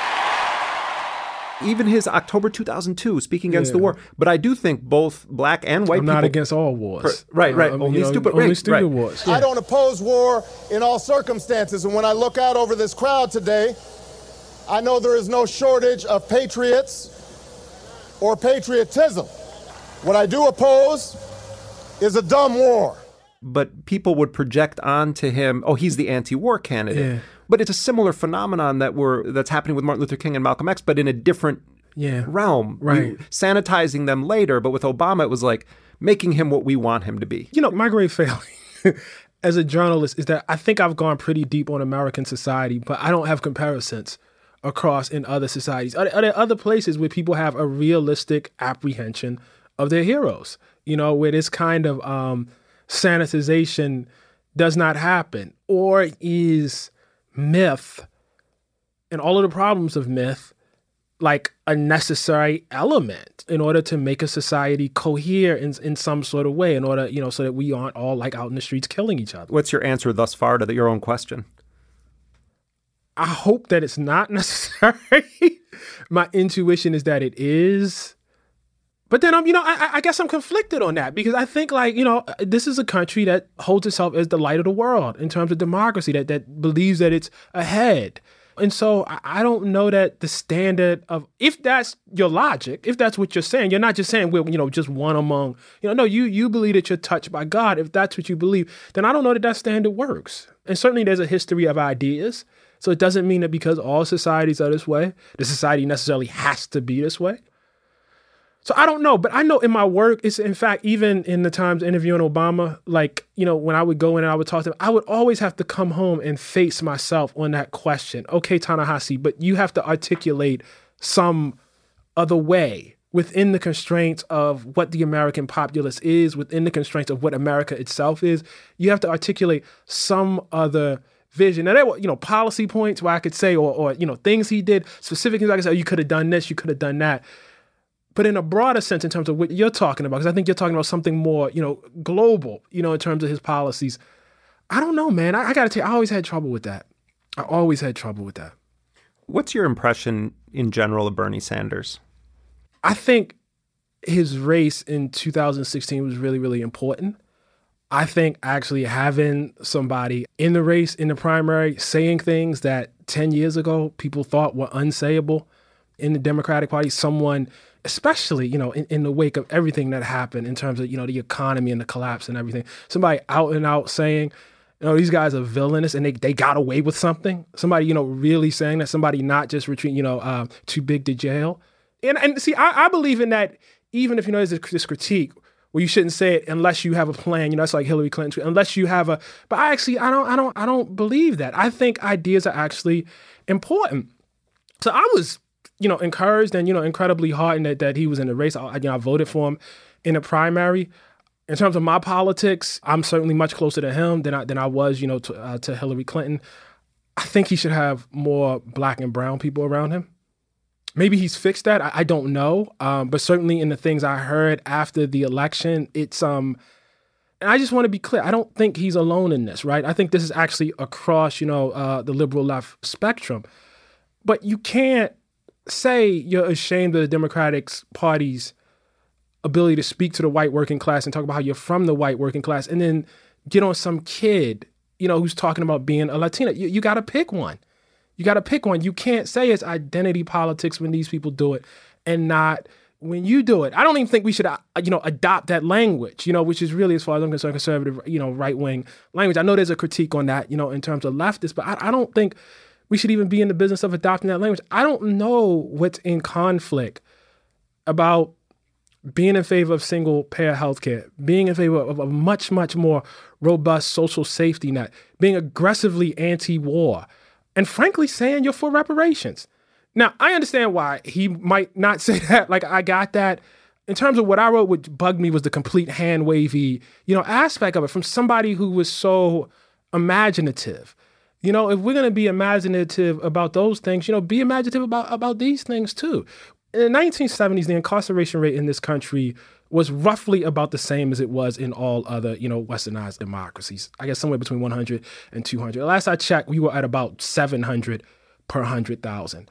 Even his October 2002 speaking against the war. But I do think both Black and white people... I'm not against all wars. Right. Only stupid wars. Yeah. I don't oppose war in all circumstances. And when I look out over this crowd today, I know there is no shortage of patriots or patriotism. What I do oppose is a dumb war. But people would project onto him, he's the anti-war candidate. Yeah. But it's a similar phenomenon that's happening with Martin Luther King and Malcolm X, but in a different realm. Right. Sanitizing them later, but with Obama, it was like making him what we want him to be. My great failing as a journalist is that I think I've gone pretty deep on American society, but I don't have comparisons across in other societies. Are there other places where people have a realistic apprehension of their heroes, where this kind of sanitization does not happen? Or is myth and all of the problems of myth like a necessary element in order to make a society cohere in some sort of way, in order, so that we aren't all like out in the streets killing each other? What's your answer thus far to your own question? I hope that it's not necessary. My intuition is that it is. But then I guess I'm conflicted on that, because I think this is a country that holds itself as the light of the world in terms of democracy, that believes that it's ahead. And so I don't know that the standard of, if that's your logic, if that's what you're saying, you're not just saying we're, just one among, no, you believe that you're touched by God. If that's what you believe, then I don't know that standard works. And certainly there's a history of ideas. So it doesn't mean that because all societies are this way, the society necessarily has to be this way. So I don't know, but I know in my work, it's in fact, even in the times interviewing Obama, when I would go in and I would talk to him, I would always have to come home and face myself on that question. Okay, Ta-Nehisi, but you have to articulate some other way within the constraints of what the American populace is, within the constraints of what America itself is. You have to articulate some other vision. Now, there were, policy points where I could say, or things he did, specific things I could say, you could have done this, you could have done that. But in a broader sense, in terms of what you're talking about, because I think you're talking about something more, global, in terms of his policies. I don't know, man. I got to tell you, I always had trouble with that. What's your impression in general of Bernie Sanders? I think his race in 2016 was really, really important. I think actually having somebody in the race, in the primary, saying things that 10 years ago people thought were unsayable in the Democratic Party, someone, especially, in the wake of everything that happened in terms of, the economy and the collapse and everything, somebody out and out saying, You know, these guys are villainous and they got away with something. Somebody, you know, really saying that, somebody not just retreating, you know, too big to jail. And see, I believe in that, even if, you know, there's this critique where you shouldn't say it unless you have a plan. You know, it's like Hillary Clinton, unless you have but I don't believe that. I think ideas are actually important. So I was, you know, encouraged and, you know, incredibly heartened that he was in the race. I voted for him in the primary. In terms of my politics, I'm certainly much closer to him than I was, you know, to Hillary Clinton. I think he should have more black and brown people around him. Maybe he's fixed that. I don't know. But certainly in the things I heard after the election, it's and I just want to be clear. I don't think he's alone in this, right? I think this is actually across, you know, the liberal left spectrum. But you can't say you're ashamed of the Democratic Party's ability to speak to the white working class and talk about how you're from the white working class and then get on some kid, you know, who's talking about being a Latina. You got to pick one. You got to pick one. You can't say it's identity politics when these people do it and not when you do it. I don't even think we should, you know, adopt that language, you know, which is really, as far as I'm concerned, conservative, you know, right-wing language. I know there's a critique on that, you know, in terms of leftists, but I don't think we should even be in the business of adopting that language. I don't know what's in conflict about being in favor of single-payer healthcare, being in favor of a much, much more robust social safety net, being aggressively anti-war, and frankly saying you're for reparations. Now, I understand why he might not say that. Like, I got that. In terms of what I wrote, what bugged me was the complete hand-wavy, you know, aspect of it from somebody who was so imaginative. You know, if we're going to be imaginative about those things, you know, be imaginative about these things too. In the 1970s, the incarceration rate in this country was roughly about the same as it was in all other, you know, westernized democracies. I guess somewhere between 100 and 200. Last I checked, we were at about 700 per 100,000.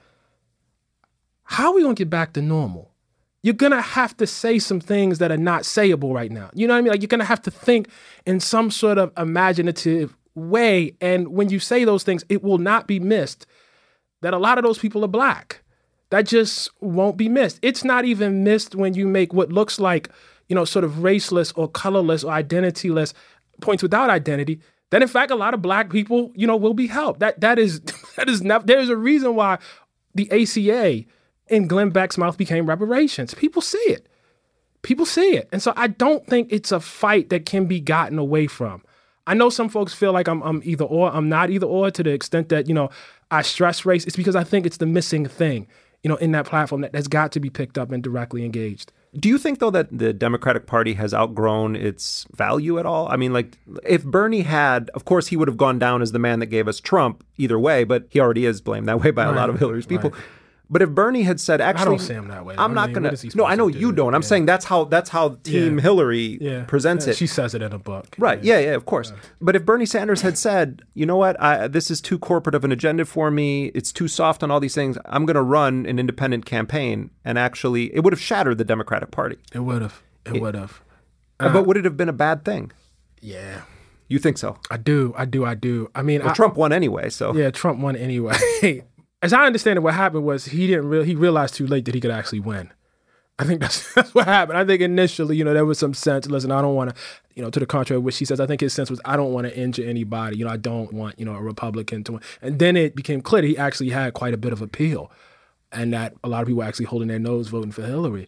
How are we going to get back to normal? You're going to have to say some things that are not sayable right now. You know what I mean? Like, you're going to have to think in some sort of imaginative way. And when you say those things, it will not be missed that a lot of those people are black. That just won't be missed. It's not even missed when you make what looks like, you know, sort of raceless or colorless or identityless points without identity. That in fact, a lot of black people, you know, will be helped. That is not, there's a reason why the ACA in Glenn Beck's mouth became reparations. People see it. People see it. And so I don't think it's a fight that can be gotten away from. I know some folks feel like I'm either or. I'm not either or, to the extent that, you know, I stress race. It's because I think it's the missing thing, you know, in that platform that's got to be picked up and directly engaged. Do you think, though, that the Democratic Party has outgrown its value at all? I mean, like, if Bernie had, of course, he would have gone down as the man that gave us Trump either way, but he already is blamed that way by a lot of Hillary's people. Right. But if Bernie had said, actually, I don't see him that way. I'm not going to. No, I know you don't. I'm saying that's how Team Hillary presents it. She says it in a book. Right. Yeah, of course. But if Bernie Sanders had said, you know what, this is too corporate of an agenda for me. It's too soft on all these things. I'm going to run an independent campaign. And actually, it would have shattered the Democratic Party. It would have. It would have. But would it have been a bad thing? Yeah. You think so? I do. I mean, Trump won anyway, so. Yeah, Trump won anyway. As I understand it, what happened was he realized too late that he could actually win. I think that's what happened. I think initially, you know, there was some sense, listen, I don't want to, you know, to the contrary of what she says, I think his sense was, I don't want to injure anybody. You know, I don't want, you know, a Republican to win. And then it became clear that he actually had quite a bit of appeal and that a lot of people were actually holding their nose voting for Hillary.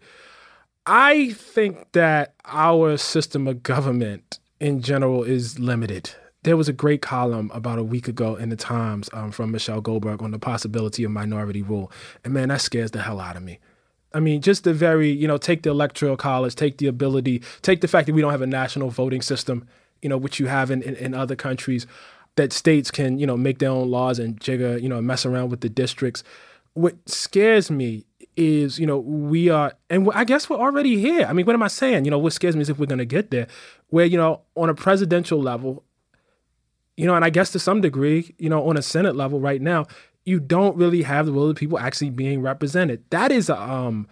I think that our system of government in general is limited. There was a great column about a week ago in the Times from Michelle Goldberg on the possibility of minority rule. And man, that scares the hell out of me. I mean, just the very, you know, take the electoral college, take the ability, take the fact that we don't have a national voting system, you know, which you have in other countries, that states can, you know, make their own laws and jigger, you know, mess around with the districts. What scares me is, you know, we are, and I guess we're already here. I mean, what am I saying? You know, what scares me is if we're going to get there, where, you know, on a presidential level, you know, and I guess to some degree, you know, on a Senate level right now, you don't really have the will of the people actually being represented. That is a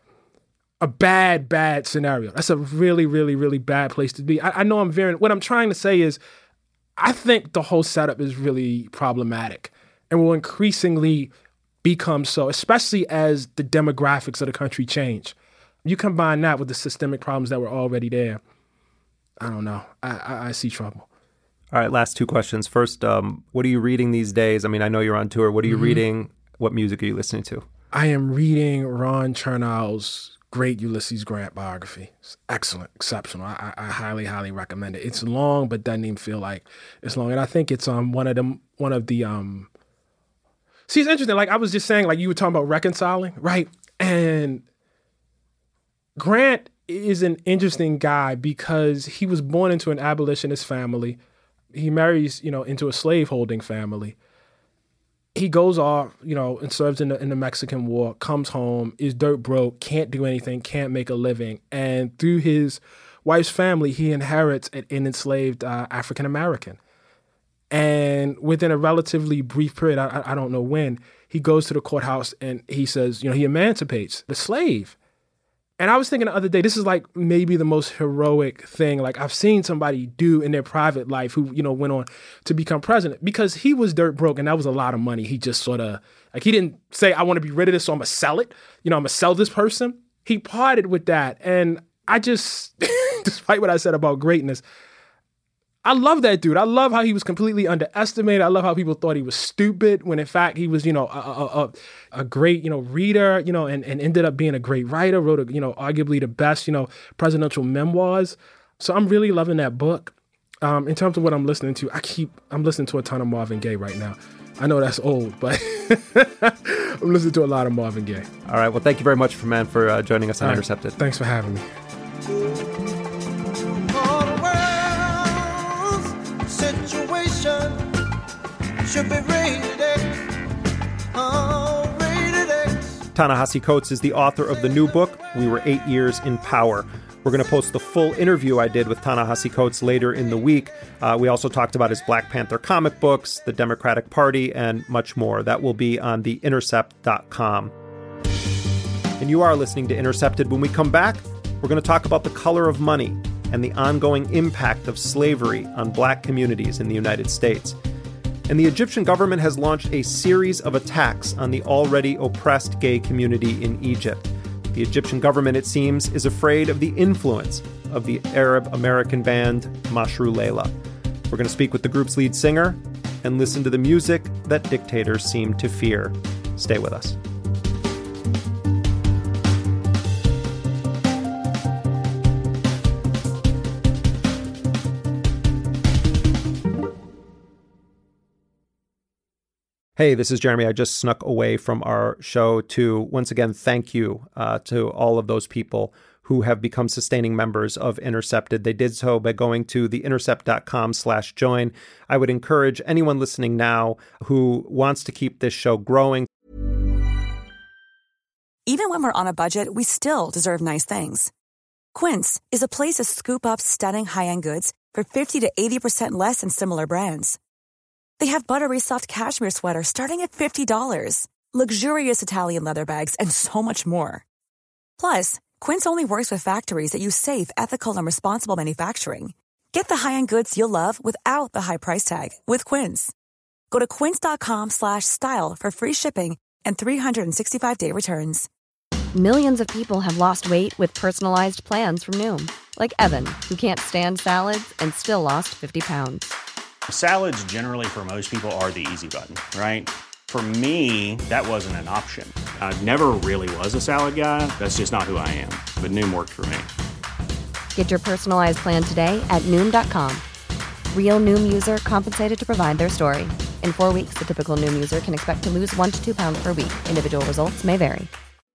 bad scenario. That's a really, really, really bad place to be. I know I'm veering. What I'm trying to say is I think the whole setup is really problematic and will increasingly become so, especially as the demographics of the country change. You combine that with the systemic problems that were already there. I don't know. I see trouble. All right, last two questions. First, what are you reading these days? I mean, I know you're on tour. What are you reading? What music are you listening to? I am reading Ron Chernow's great Ulysses Grant biography. It's excellent, exceptional. I highly, highly recommend it. It's long, but doesn't even feel like it's long. And I think it's one of the See, it's interesting. Like I was just saying, like you were talking about reconciling, right? And Grant is an interesting guy because he was born into an abolitionist family. He marries, into a slaveholding family. He goes off, and serves in the Mexican War, comes home, is dirt broke, can't do anything, can't make a living. And through his wife's family, he inherits an enslaved African-American. And within a relatively brief period, I don't know when, he goes to the courthouse and he says, he emancipates the slave. And I was thinking the other day, this is like maybe the most heroic thing like I've seen somebody do in their private life who, went on to become president because he was dirt broke and that was a lot of money. He just sort of, he didn't say, I want to be rid of this, so I'm going to sell it. I'm going to sell this person. He parted with that. And I just, despite what I said about greatness, I love that dude. I love how he was completely underestimated. I love how people thought he was stupid when in fact he was, a great, reader, and ended up being a great writer, wrote, arguably the best, presidential memoirs. So I'm really loving that book. In terms of what I'm listening to, I'm listening to a ton of Marvin Gaye right now. I know that's old, but I'm listening to a lot of Marvin Gaye. All right. Well, thank you very much, man, for joining us on Intercepted. Thanks for having me. Should be rated X. Rated X. Ta-Nehisi Coates is the author of the new book, We Were 8 Years in Power. We're going to post the full interview I did with Ta-Nehisi Coates later in the week. We also talked about his Black Panther comic books, the Democratic Party, and much more. That will be on theintercept.com. And you are listening to Intercepted. When we come back, we're going to talk about the color of money and the ongoing impact of slavery on Black communities in the United States. And the Egyptian government has launched a series of attacks on the already oppressed gay community in Egypt. The Egyptian government, it seems, is afraid of the influence of the Arab-American band Mashru Leila. We're going to speak with the group's lead singer and listen to the music that dictators seem to fear. Stay with us. Hey, this is Jeremy. I just snuck away from our show to once again thank you to all of those people who have become sustaining members of Intercepted. They did so by going to theintercept.com/join. I would encourage anyone listening now who wants to keep this show growing. Even when we're on a budget, we still deserve nice things. Quince is a place to scoop up stunning high-end goods for 50 to 80% less than similar brands. They have buttery soft cashmere sweaters starting at $50, luxurious Italian leather bags, and so much more. Plus, Quince only works with factories that use safe, ethical, and responsible manufacturing. Get the high-end goods you'll love without the high price tag with Quince. Go to quince.com/style for free shipping and 365-day returns. Millions of people have lost weight with personalized plans from Noom, like Evan, who can't stand salads and still lost 50 pounds. Salads generally for most people are the easy button, right? For me, that wasn't an option. I never really was a salad guy. That's just not who I am. But Noom worked for me. Get your personalized plan today at Noom.com. Real Noom user compensated to provide their story. In 4 weeks, the typical Noom user can expect to lose 1 to 2 pounds per week. Individual results may vary.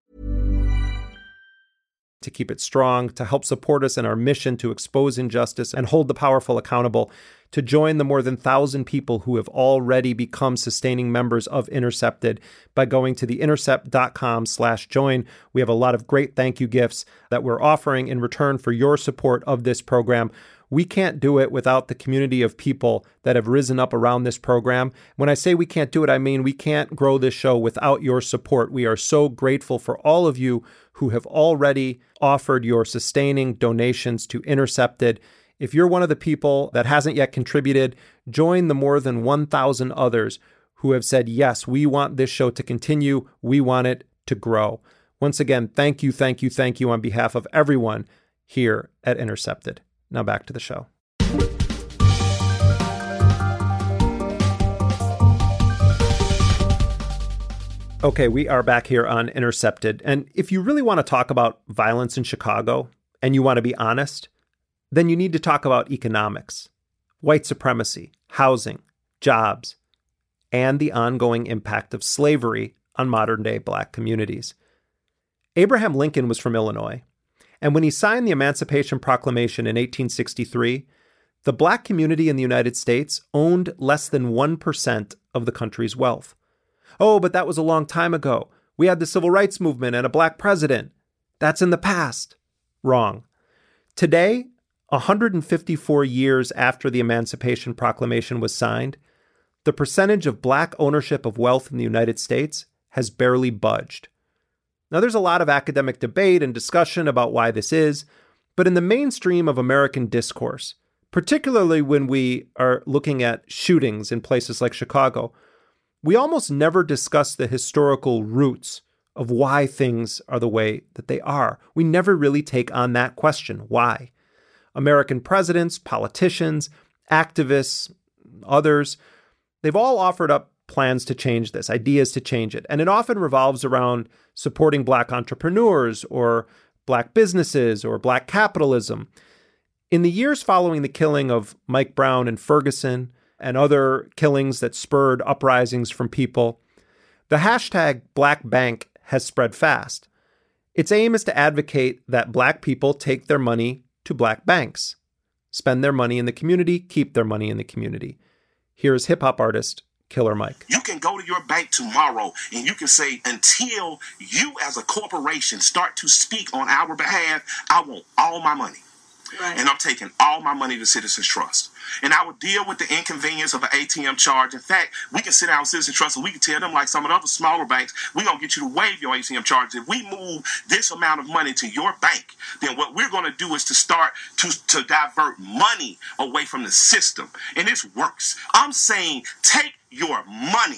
To keep it strong, to help support us in our mission to expose injustice and hold the powerful accountable, to join the more than 1,000 people who have already become sustaining members of Intercepted by going to theintercept.com/join. We have a lot of great thank you gifts that we're offering in return for your support of this program. We can't do it without the community of people that have risen up around this program. When I say we can't do it, I mean we can't grow this show without your support. We are so grateful for all of you who have already offered your sustaining donations to Intercepted. If you're one of the people that hasn't yet contributed, join the more than 1,000 others who have said, yes, we want this show to continue. We want it to grow. Once again, thank you, thank you, thank you on behalf of everyone here at Intercepted. Now back to the show. Okay, we are back here on Intercepted. And if you really want to talk about violence in Chicago, and you want to be honest, then you need to talk about economics, white supremacy, housing, jobs, and the ongoing impact of slavery on modern-day Black communities. Abraham Lincoln was from Illinois, and when he signed the Emancipation Proclamation in 1863, the Black community in the United States owned less than 1% of the country's wealth. Oh, but that was a long time ago. We had the Civil Rights Movement and a Black president. That's in the past. Wrong. Today, 154 years after the Emancipation Proclamation was signed, the percentage of Black ownership of wealth in the United States has barely budged. Now, there's a lot of academic debate and discussion about why this is, but in the mainstream of American discourse, particularly when we are looking at shootings in places like Chicago, we almost never discuss the historical roots of why things are the way that they are. We never really take on that question, why? American presidents, politicians, activists, others, they've all offered up plans to change this, ideas to change it. And it often revolves around supporting Black entrepreneurs or Black businesses or Black capitalism. In the years following the killing of Mike Brown in Ferguson and other killings that spurred uprisings from people, the hashtag Black Bank has spread fast. Its aim is to advocate that Black people take their money to Black banks, spend their money in the community, keep their money in the community. Here's hip-hop artist Killer Mike. You can go to your bank tomorrow and you can say, until you as a corporation start to speak on our behalf, I want all my money. Right. And I'm taking all my money to Citizens Trust. And I would deal with the inconvenience of an ATM charge. In fact, we can sit down with Citizens Trust and we can tell them, like some of the other smaller banks, we're going to get you to waive your ATM charges. If we move this amount of money to your bank, then what we're going to do is to start to divert money away from the system. And this works. I'm saying take your money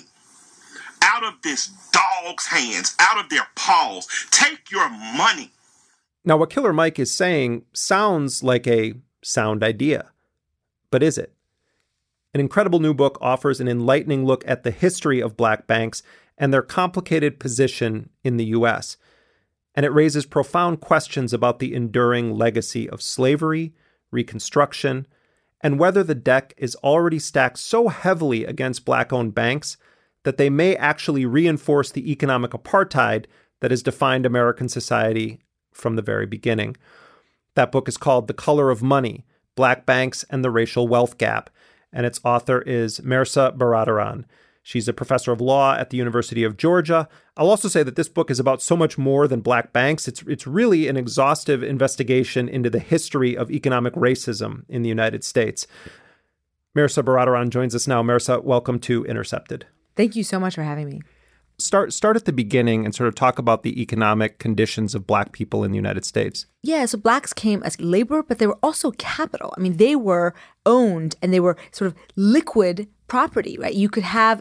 out of this dog's hands, out of their paws. Take your money. Now, what Killer Mike is saying sounds like a sound idea, but is it? An incredible new book offers an enlightening look at the history of Black banks and their complicated position in the U.S., and it raises profound questions about the enduring legacy of slavery, Reconstruction, and whether the deck is already stacked so heavily against Black-owned banks that they may actually reinforce the economic apartheid that has defined American society from the very beginning. That book is called The Color of Money, Black Banks and the Racial Wealth Gap, and its author is Mehrsa Baradaran. She's a professor of law at the University of Georgia. I'll also say that this book is about so much more than Black banks. It's really an exhaustive investigation into the history of economic racism in the United States. Mehrsa Baradaran joins us now. Mehrsa, welcome to Intercepted. Thank you so much for having me. Start at the beginning and sort of talk about the economic conditions of Black people in the United States. Yeah, so Blacks came as labor, but they were also capital. I mean, they were owned and they were sort of liquid property, right? You could have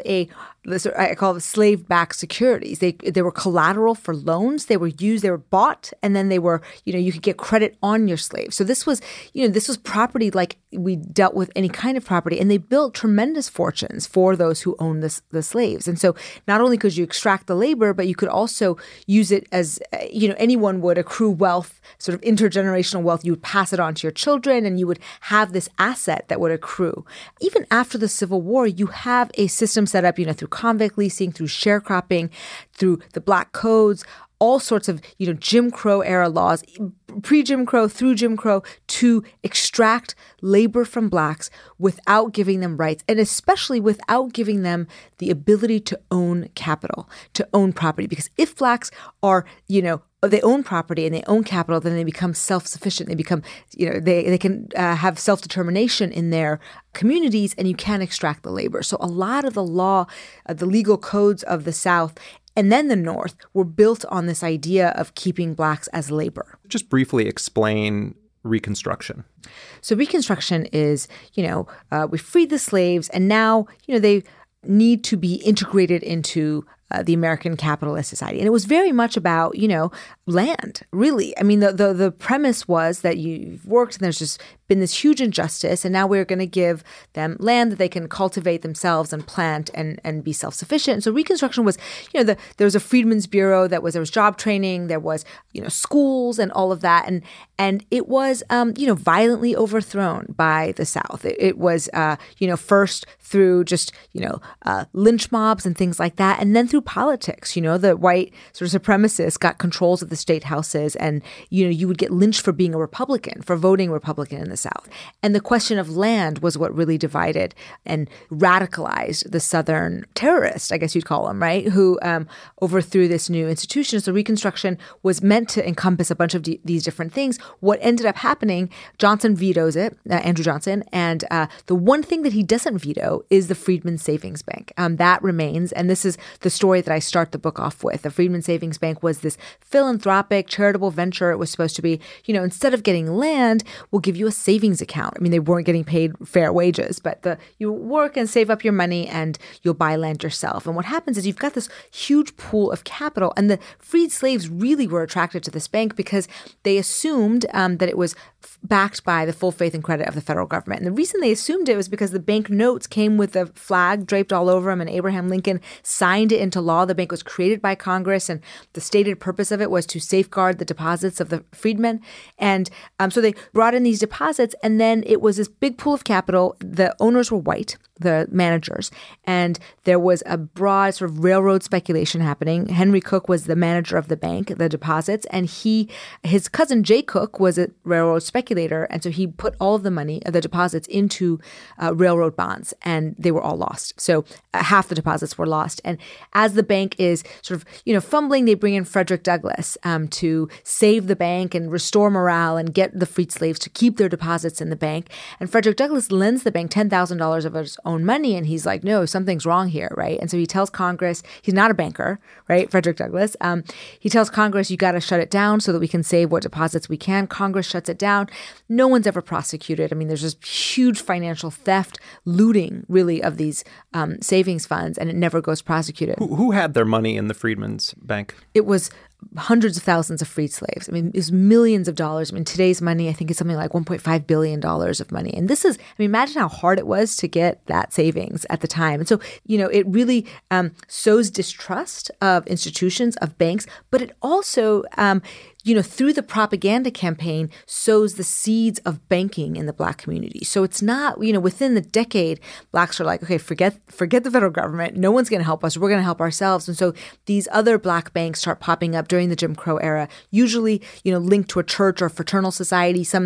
I call it slave-backed securities. They were collateral for loans. They were used, they were bought, and then they were, you could get credit on your slave. So this was property like we dealt with any kind of property, and they built tremendous fortunes for those who owned the slaves. And so not only could you extract the labor, but you could also use it as, anyone would accrue wealth, sort of intergenerational wealth. You would pass it on to your children, and you would have this asset that would accrue. Even after the Civil War, you have a system set up, through convict leasing, through sharecropping, through the Black codes, all sorts of, Jim Crow era laws, pre-Jim Crow, through Jim Crow, to extract labor from Blacks without giving them rights, and especially without giving them the ability to own capital, to own property. Because if Blacks are, they own property and they own capital, then they become self-sufficient. They become, they can have self-determination in their communities, and you can extract the labor. So a lot of the law, the legal codes of the South and then the North were built on this idea of keeping Blacks as labor. Just briefly explain Reconstruction. So Reconstruction is, we freed the slaves, and now, they need to be integrated into the American capitalist society. And it was very much about, land, really. I mean, the premise was that you've worked and there's just been this huge injustice, and now we're going to give them land that they can cultivate themselves and plant and be self-sufficient. And so Reconstruction was, there was a Freedmen's Bureau, there was job training, there was, schools and all of that. And it was, violently overthrown by the South. It was, first through just, lynch mobs and things like that, and then through politics. The white sort of supremacists got controls of the state houses, and, you would get lynched for being a Republican, for voting Republican in the South. And the question of land was what really divided and radicalized the Southern terrorists, I guess you'd call them, right, who overthrew this new institution. So Reconstruction was meant to encompass a bunch of these different things. What ended up happening, Johnson vetoes it, Andrew Johnson, and the one thing that he doesn't veto is the Freedmen's Savings Bank. That remains, and this is the story that I start the book off with. The Freedmen's Savings Bank was this philanthropic, charitable venture. It was supposed to be, instead of getting land, we'll give you a savings account. I mean, they weren't getting paid fair wages, but you work and save up your money and you'll buy land yourself. And what happens is you've got this huge pool of capital, and the freed slaves really were attracted to this bank because they assumed that it was backed by the full faith and credit of the federal government. And the reason they assumed it was because the bank notes came with a flag draped all over them, and Abraham Lincoln signed it into law. The bank was created by Congress, and the stated purpose of it was to safeguard the deposits of the freedmen. And so they brought in these deposits, and then it was this big pool of capital. The owners were white, the managers, and there was a broad sort of railroad speculation happening. Henry Cook was the manager of the bank, the deposits, and his cousin Jay Cook was a railroad speculator, and so he put all of the money, the deposits, into railroad bonds, and they were all lost. So half the deposits were lost. And as the bank is sort of, fumbling, they bring in Frederick Douglass to save the bank and restore morale and get the freed slaves to keep their deposits in the bank. And Frederick Douglass lends the bank $10,000 of his own money, and he's like, no, something's wrong here, right? And so he tells Congress, he's not a banker, right, Frederick Douglass. He tells Congress, you got to shut it down so that we can save what deposits we can. Congress shuts it down. No one's ever prosecuted. I mean, there's this huge financial theft, looting, really, of these savings funds, and it never goes prosecuted. Who had their money in the Freedmen's Bank? It was hundreds of thousands of freed slaves. I mean, it was millions of dollars. I mean, today's money, I think it's something like $1.5 billion of money. And this is, imagine how hard it was to get that savings at the time. And so, it really sows distrust of institutions, of banks, but it also, through the propaganda campaign, sows the seeds of banking in the Black community. So it's not, within the decade, Blacks are like, okay, forget the federal government. No one's going to help us. We're going to help ourselves. And so these other Black banks start popping up during the Jim Crow era, usually, linked to a church or fraternal society, some,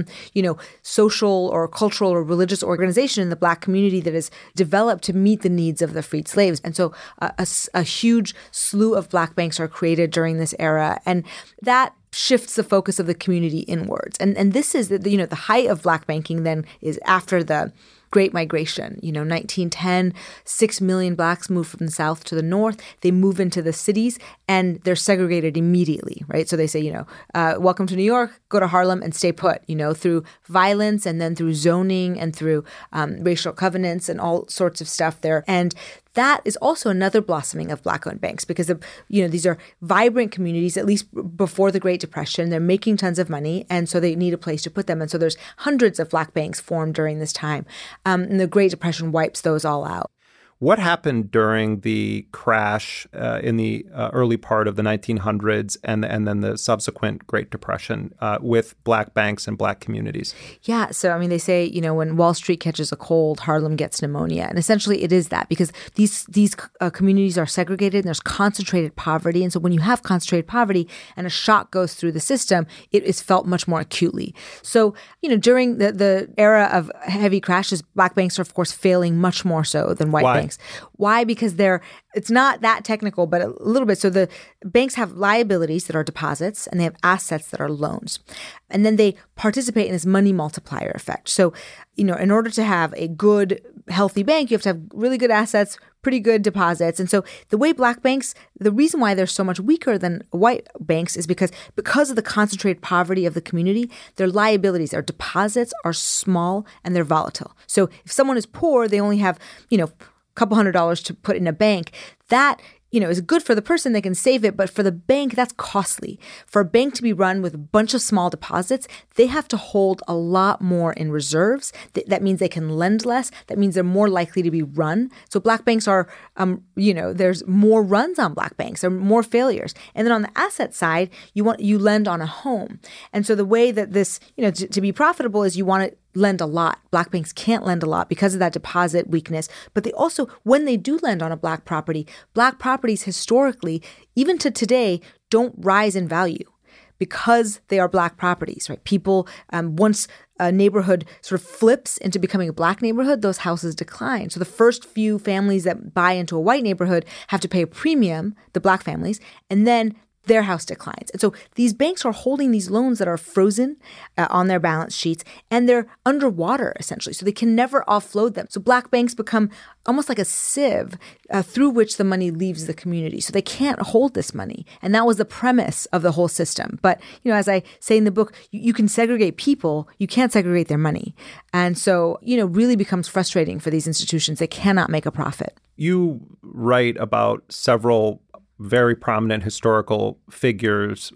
social or cultural or religious organization in the Black community that is developed to meet the needs of the freed slaves. And so a huge slew of Black banks are created during this era. And that shifts the focus of the community inwards. And this is, the height of Black banking then is after the Great Migration. 1910, 6 million Blacks move from the South to the North. They move into the cities, and they're segregated immediately, right? So they say, welcome to New York, go to Harlem and stay put, through violence and then through zoning and through racial covenants and all sorts of stuff there. And that is also another blossoming of Black-owned banks because these are vibrant communities, at least before the Great Depression. They're making tons of money, and so they need a place to put them. And so there's hundreds of Black banks formed during this time. And the Great Depression wipes those all out. What happened during the crash in the early part of the 1900s and then the subsequent Great Depression with Black banks and Black communities? Yeah. So, they say, when Wall Street catches a cold, Harlem gets pneumonia. And essentially it is that because these communities are segregated and there's concentrated poverty. And so when you have concentrated poverty and a shock goes through the system, it is felt much more acutely. So, during the era of heavy crashes, Black banks are, of course, failing much more so than white banks. Why? Because it's not that technical, but a little bit. So the banks have liabilities that are deposits and they have assets that are loans. And then they participate in this money multiplier effect. So, in order to have a good, healthy bank, you have to have really good assets, pretty good deposits. And so the way Black banks, the reason why they're so much weaker than white banks is because of the concentrated poverty of the community, their liabilities, their deposits are small and they're volatile. So if someone is poor, they only have, $200 to put in a bank. That is good for the person, they can save it, but for the bank, that's costly. For a bank to be run with a bunch of small deposits, they have to hold a lot more in reserves. That means they can lend less. That means they're more likely to be run. So black banks are, there's more runs on black banks, there are more failures. And then on the asset side, you lend on a home. And so the way that this, to be profitable is you want to lend a lot. Black banks can't lend a lot because of that deposit weakness. But they also, when they do lend on a black properties historically, even to today, don't rise in value because they are black properties, right? People, once a neighborhood sort of flips into becoming a black neighborhood, those houses decline. So the first few families that buy into a white neighborhood have to pay a premium, the black families, and then their house declines. And so these banks are holding these loans that are frozen on their balance sheets, and they're underwater, essentially. So they can never offload them. So black banks become almost like a sieve through which the money leaves the community. So they can't hold this money. And that was the premise of the whole system. But, as I say in the book, you can segregate people, you can't segregate their money. And so, really becomes frustrating for these institutions. They cannot make a profit. You write about several very prominent historical figures,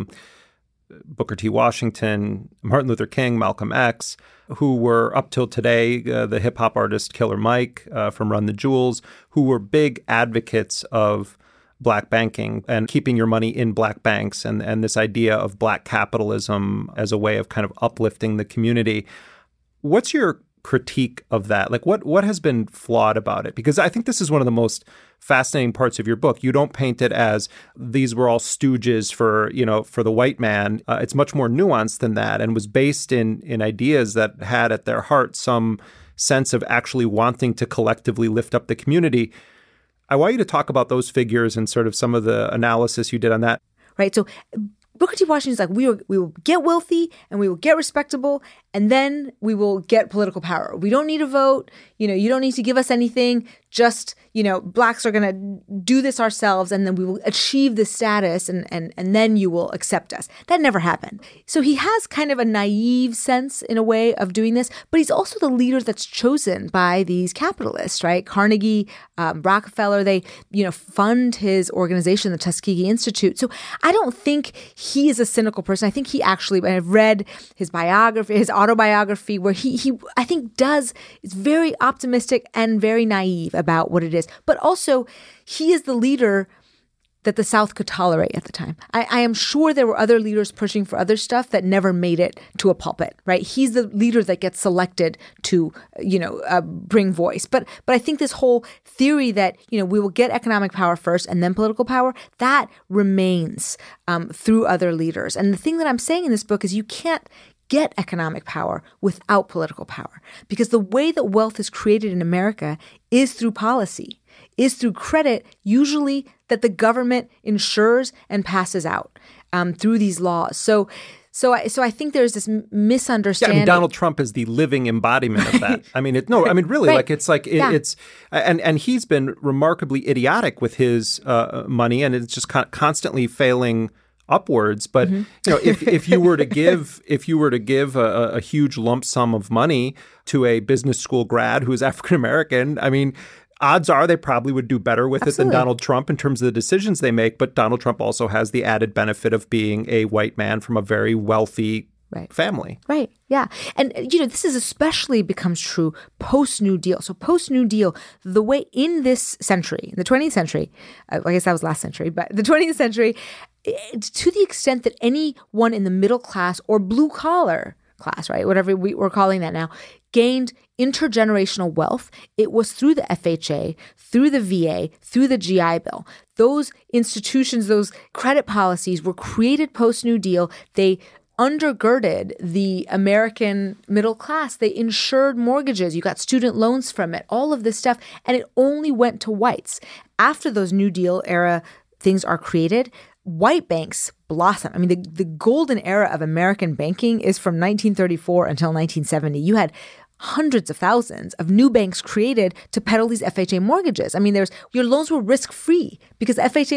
Booker T. Washington, Martin Luther King, Malcolm X, who were up till today, the hip hop artist Killer Mike from Run the Jewels, who were big advocates of black banking and keeping your money in black banks and this idea of black capitalism as a way of kind of uplifting the community. What's your critique of that? Like what has been flawed about it? Because I think this is one of the most fascinating parts of your book. You don't paint it as these were all stooges for the white man. It's much more nuanced than that and was based in ideas that had at their heart some sense of actually wanting to collectively lift up the community. I want you to talk about those figures and sort of some of the analysis you did on that. Right. So Booker T. Washington is like, we will get wealthy and we will get respectable and then we will get political power. We don't need a vote. You don't need to give us anything. Just, blacks are going to do this ourselves and then we will achieve this status and then you will accept us. That never happened. So he has kind of a naive sense in a way of doing this, but he's also the leader that's chosen by these capitalists, right? Carnegie, Rockefeller, they, fund his organization, the Tuskegee Institute. So I don't think he is a cynical person. I think he actually, I've read his biography, his autobiography, where he I think is very optimistic and very naive about what it is. But also, he is the leader that the South could tolerate at the time. I am sure there were other leaders pushing for other stuff that never made it to a pulpit, right? He's the leader that gets selected to, bring voice. But I think this whole theory that, we will get economic power first and then political power, that remains through other leaders. And the thing that I'm saying in this book is you can't get economic power without political power, because the way that wealth is created in America is through policy, is through credit, usually that the government insures and passes out through these laws. So I think there's this misunderstanding. Yeah, Donald Trump is the living embodiment of that. Really, right. It's and he's been remarkably idiotic with his money, and it's just constantly failing upwards. But if you were to give a huge lump sum of money to a business school grad who is African American, odds are they probably would do better with it than Donald Trump in terms of the decisions they make. But Donald Trump also has the added benefit of being a white man from a very wealthy family. Right. Yeah. And, this is especially becomes true post-New Deal. So post-New Deal, the way in this century, the 20th century, I guess that was last century, but the 20th century, to the extent that anyone in the middle class or blue collar class, right, whatever we're calling that now, gained intergenerational wealth, it was through the FHA, through the VA, through the GI Bill. Those institutions, those credit policies were created post-New Deal. They undergirded the American middle class. They insured mortgages. You got student loans from it, all of this stuff. And it only went to whites. After those New Deal era things are created, white banks blossom. The golden era of American banking is from 1934 until 1970. You had hundreds of thousands of new banks created to peddle these FHA mortgages. Your loans were risk-free because the FHA was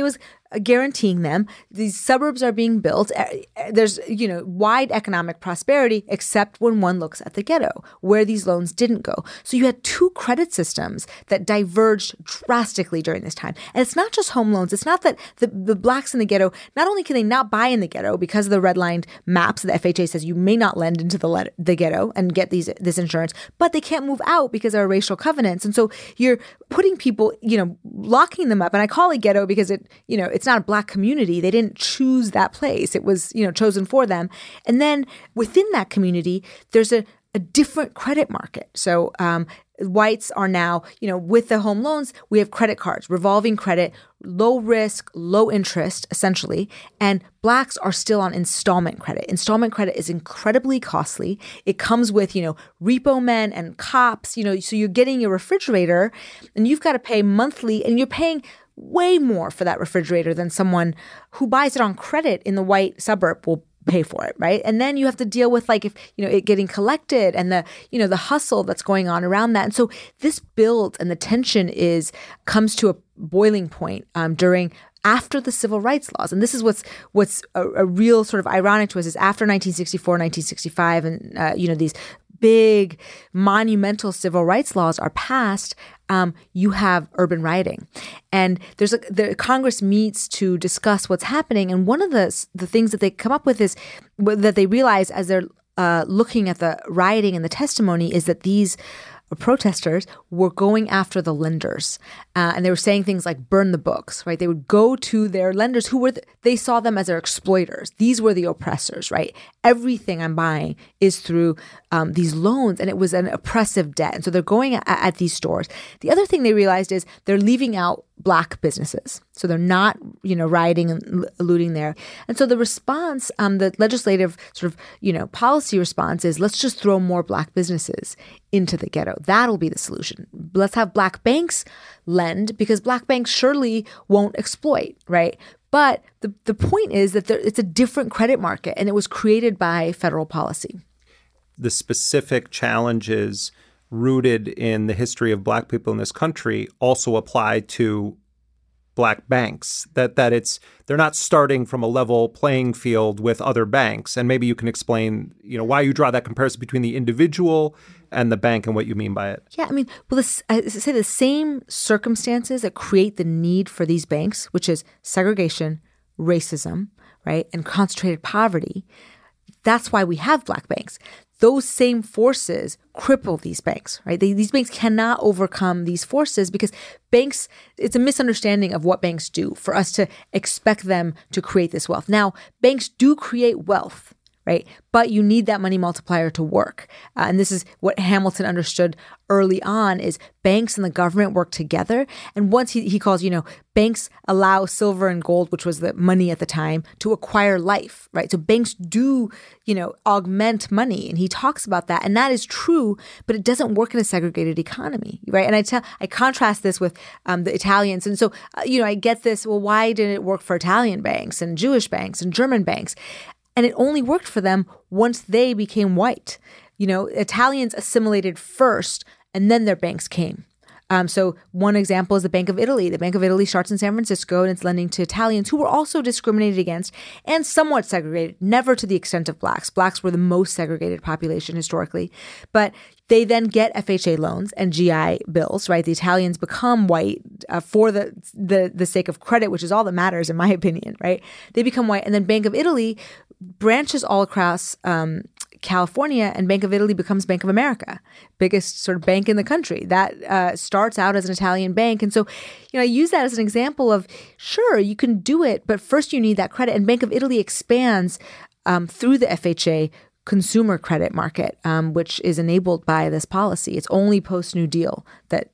guaranteeing them. These suburbs are being built. There's, wide economic prosperity, except when one looks at the ghetto, where these loans didn't go. So you had two credit systems that diverged drastically during this time. And it's not just home loans. It's not that the blacks in the ghetto, not only can they not buy in the ghetto because of the redlined maps, the FHA says you may not lend into the ghetto and get this insurance, but they can't move out because there are racial covenants. And so you're putting people, locking them up. And I call it ghetto because it's not a black community. They didn't choose that place. It was, chosen for them. And then within that community, there's a different credit market. So whites are now, with the home loans, we have credit cards, revolving credit, low risk, low interest, essentially. And blacks are still on installment credit. Installment credit is incredibly costly. It comes with, repo men and cops, so you're getting your refrigerator and you've got to pay monthly, and you're paying way more for that refrigerator than someone who buys it on credit in the white suburb will pay for it, right? And then you have to deal with it getting collected and the hustle that's going on around that. And so this build and the tension comes to a boiling point after the civil rights laws. And this is what's a real sort of ironic to us is after 1964, 1965, and these big monumental civil rights laws are passed, you have urban rioting. And the Congress meets to discuss what's happening. And one of the things that they come up with is that they realize as they're looking at the rioting and the testimony is that these protesters were going after the lenders. And they were saying things like burn the books, right? They would go to their lenders who they saw them as their exploiters. These were the oppressors, right? Everything I'm buying is through these loans, and it was an oppressive debt. And so they're going at these stores. The other thing they realized is they're leaving out black businesses. So they're not, rioting and looting there. And so the response, the legislative sort of, policy response is let's just throw more black businesses into the ghetto. That'll be the solution. Let's have black banks lend because black banks surely won't exploit, right? But the point is that it's a different credit market, and it was created by federal policy. The specific challenges rooted in the history of black people in this country also apply to black banks, that they're not starting from a level playing field with other banks. And maybe you can explain, why you draw that comparison between the individual and the bank and what you mean by it. Yeah, I say the same circumstances that create the need for these banks, which is segregation, racism, right, and concentrated poverty. That's why we have black banks. Those same forces cripple these banks, right? These banks cannot overcome these forces because banks, it's a misunderstanding of what banks do for us to expect them to create this wealth. Now, banks do create wealth, right? But you need that money multiplier to work. And this is what Hamilton understood early on is banks and the government work together. And once he calls, banks allow silver and gold, which was the money at the time, to acquire life, right? So banks do, augment money. And he talks about that. And that is true, but it doesn't work in a segregated economy, right? And I contrast this with the Italians. And so, I get this, well, why didn't it work for Italian banks and Jewish banks and German banks? And it only worked for them once they became white. Italians assimilated first, and then their banks came. So one example is the Bank of Italy. The Bank of Italy starts in San Francisco, and it's lending to Italians who were also discriminated against and somewhat segregated, never to the extent of blacks. Blacks were the most segregated population historically. But they then get FHA loans and GI bills, right? The Italians become white for the sake of credit, which is all that matters, in my opinion, right? They become white. And then Bank of Italy branches all across California, and Bank of Italy becomes Bank of America, biggest sort of bank in the country. That starts out as an Italian bank. And so, I use that as an example of, sure, you can do it, but first you need that credit. And Bank of Italy expands through the FHA consumer credit market, which is enabled by this policy. It's only post-New Deal that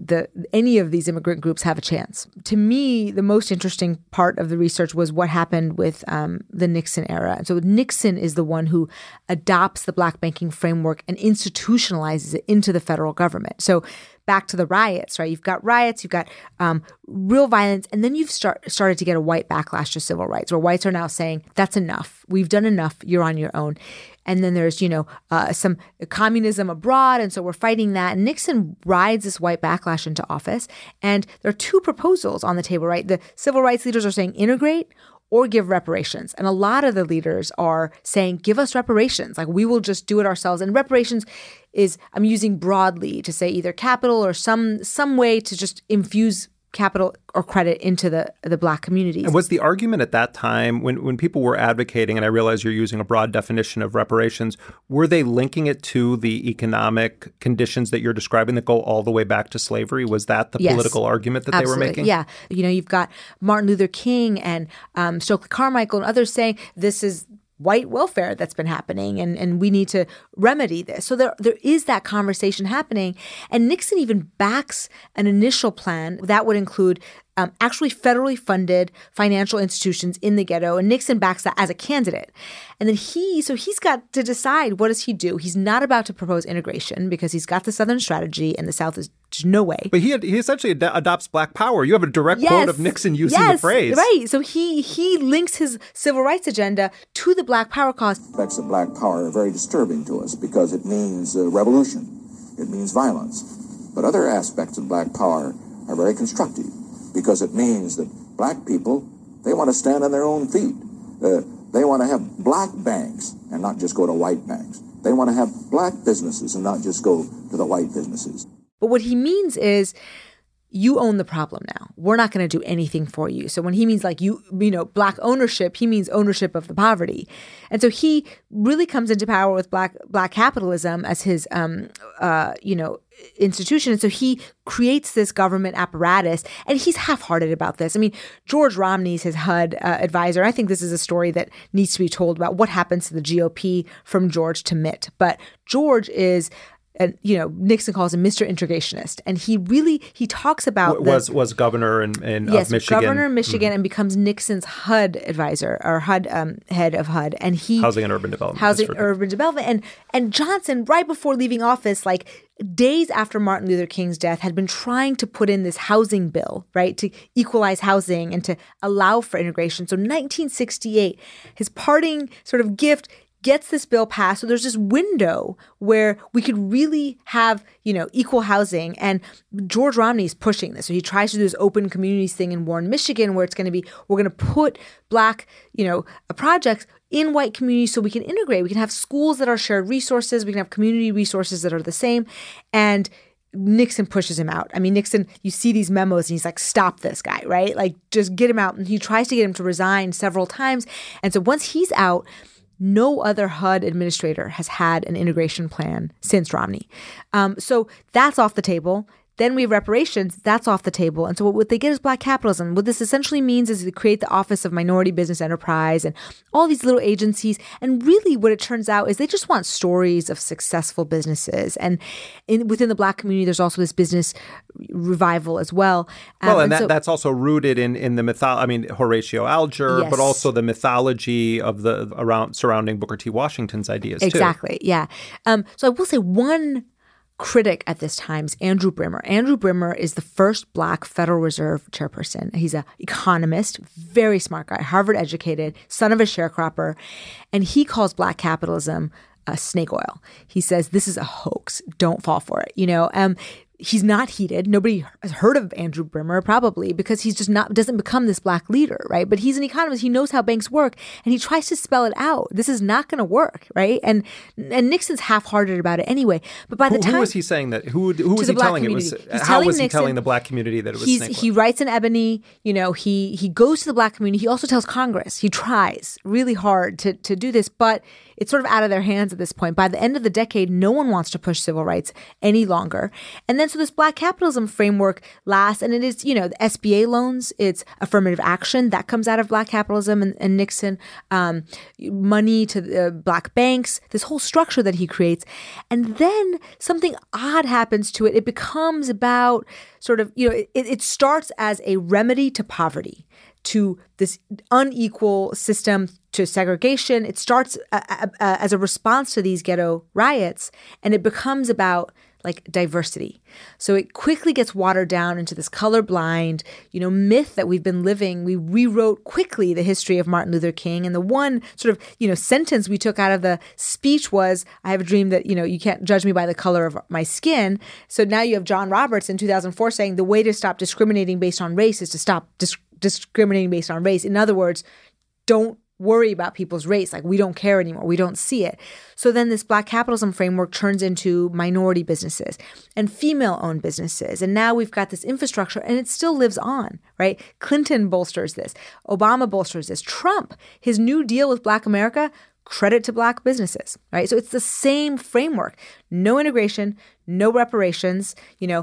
any of these immigrant groups have a chance. To me, the most interesting part of the research was what happened with the Nixon era. And so Nixon is the one who adopts the black banking framework and institutionalizes it into the federal government. So back to the riots, right? You've got riots, you've got real violence, and then you've started to get a white backlash to civil rights, where whites are now saying, that's enough. We've done enough. You're on your own. And then there's, some communism abroad, and so we're fighting that. And Nixon rides this white backlash into office, and there are two proposals on the table, right? The civil rights leaders are saying integrate or give reparations. And a lot of the leaders are saying, give us reparations. Like, we will just do it ourselves. And reparations is, I'm using broadly to say either capital or some way to just infuse capital or credit into the Black communities. And was the argument at that time, when people were advocating, and I realize you're using a broad definition of reparations, were they linking it to the economic conditions that you're describing that go all the way back to slavery? Was that the political argument that Absolutely. They were making? Yeah. You've got Martin Luther King and Stokely Carmichael and others saying this is white welfare that's been happening, and we need to remedy this. So there is that conversation happening. And Nixon even backs an initial plan that would include actually federally funded financial institutions in the ghetto. And Nixon backs that as a candidate. And then he's got to decide, what does he do? He's not about to propose integration because he's got the Southern strategy and the South is no way. But he essentially adopts Black power. You have a direct quote of Nixon using the phrase. Right. So he links his civil rights agenda to the Black power cause. Aspects of Black power are very disturbing to us because it means revolution. It means violence. But other aspects of Black power are very constructive, because it means that Black people, they want to stand on their own feet. They want to have Black banks and not just go to white banks. They want to have Black businesses and not just go to the white businesses. But what he means is, you own the problem now. We're not going to do anything for you. So when he means Black ownership, he means ownership of the poverty. And so he really comes into power with Black capitalism as his, institution. And so he creates this government apparatus, and he's half-hearted about this. I mean, George Romney's his HUD advisor. I think this is a story that needs to be told about what happens to the GOP from George to Mitt. But George is, Nixon calls him Mr. Integrationist. And he talks about was governor of Michigan. Governor of Michigan, and becomes Nixon's HUD advisor, or HUD head of HUD. And Housing and Urban Development. And Johnson, right before leaving office, like days after Martin Luther King's death, had been trying to put in this housing bill, right, to equalize housing and to allow for integration. So 1968, his parting sort of gift gets this bill passed. So there's this window where we could really have, equal housing. And George Romney is pushing this. So he tries to do this open communities thing in Warren, Michigan, where it's going to be, we're going to put Black, projects in white communities so we can integrate. We can have schools that are shared resources. We can have community resources that are the same. And Nixon pushes him out. I mean, Nixon, you see these memos and he's like, stop this guy, right? Like, just get him out. And he tries to get him to resign several times. And so once he's out, no other HUD administrator has had an integration plan since Romney. So that's off the table. Then we have reparations. That's off the table. And so what they get is Black capitalism. What this essentially means is to create the Office of Minority Business Enterprise and all these little agencies. And really what it turns out is they just want stories of successful businesses. And within the Black community, there's also this business revival as well. That's also rooted in the mythology. I mean, Horatio Alger, but also the mythology of surrounding Booker T. Washington's ideas too. Exactly. Yeah. So I will say one critic at this time is Andrew Brimmer. Andrew Brimmer is the first Black Federal Reserve chairperson. He's an economist, very smart guy, Harvard educated, son of a sharecropper, and he calls Black capitalism snake oil. He says, this is a hoax. Don't fall for it. He's not heated. Nobody has heard of Andrew Brimmer, probably because he's just doesn't become this Black leader, right? But he's an economist. He knows how banks work, and he tries to spell it out. This is not going to work, right? And Nixon's half-hearted about it anyway. But by the time, who was he saying that? Who was he telling it was? How was he telling the Black community that it was snake oil? He writes in Ebony. He goes to the Black community. He also tells Congress. He tries really hard to do this, but it's sort of out of their hands at this point. By the end of the decade, no one wants to push civil rights any longer. And then so this Black capitalism framework lasts, and it is, the SBA loans, it's affirmative action that comes out of Black capitalism and Nixon, money to the Black banks, this whole structure that he creates. And then something odd happens to it. It becomes about sort of, it starts as a remedy to poverty, to this unequal system, to segregation. It starts as a response to these ghetto riots, and it becomes about like diversity. So it quickly gets watered down into this colorblind, myth that we've been living. We rewrote quickly the history of Martin Luther King. And the one sort of, sentence we took out of the speech was, I have a dream that, you can't judge me by the color of my skin. So now you have John Roberts in 2004 saying the way to stop discriminating based on race is to stop discriminating based on race. In other words, don't worry about people's race. Like, we don't care anymore. We don't see it. So then this Black capitalism framework turns into minority businesses and female-owned businesses. And now we've got this infrastructure, and it still lives on, right? Clinton bolsters this. Obama bolsters this. Trump, his New Deal with Black America, credit to Black businesses, right? So it's the same framework. No integration, no reparations,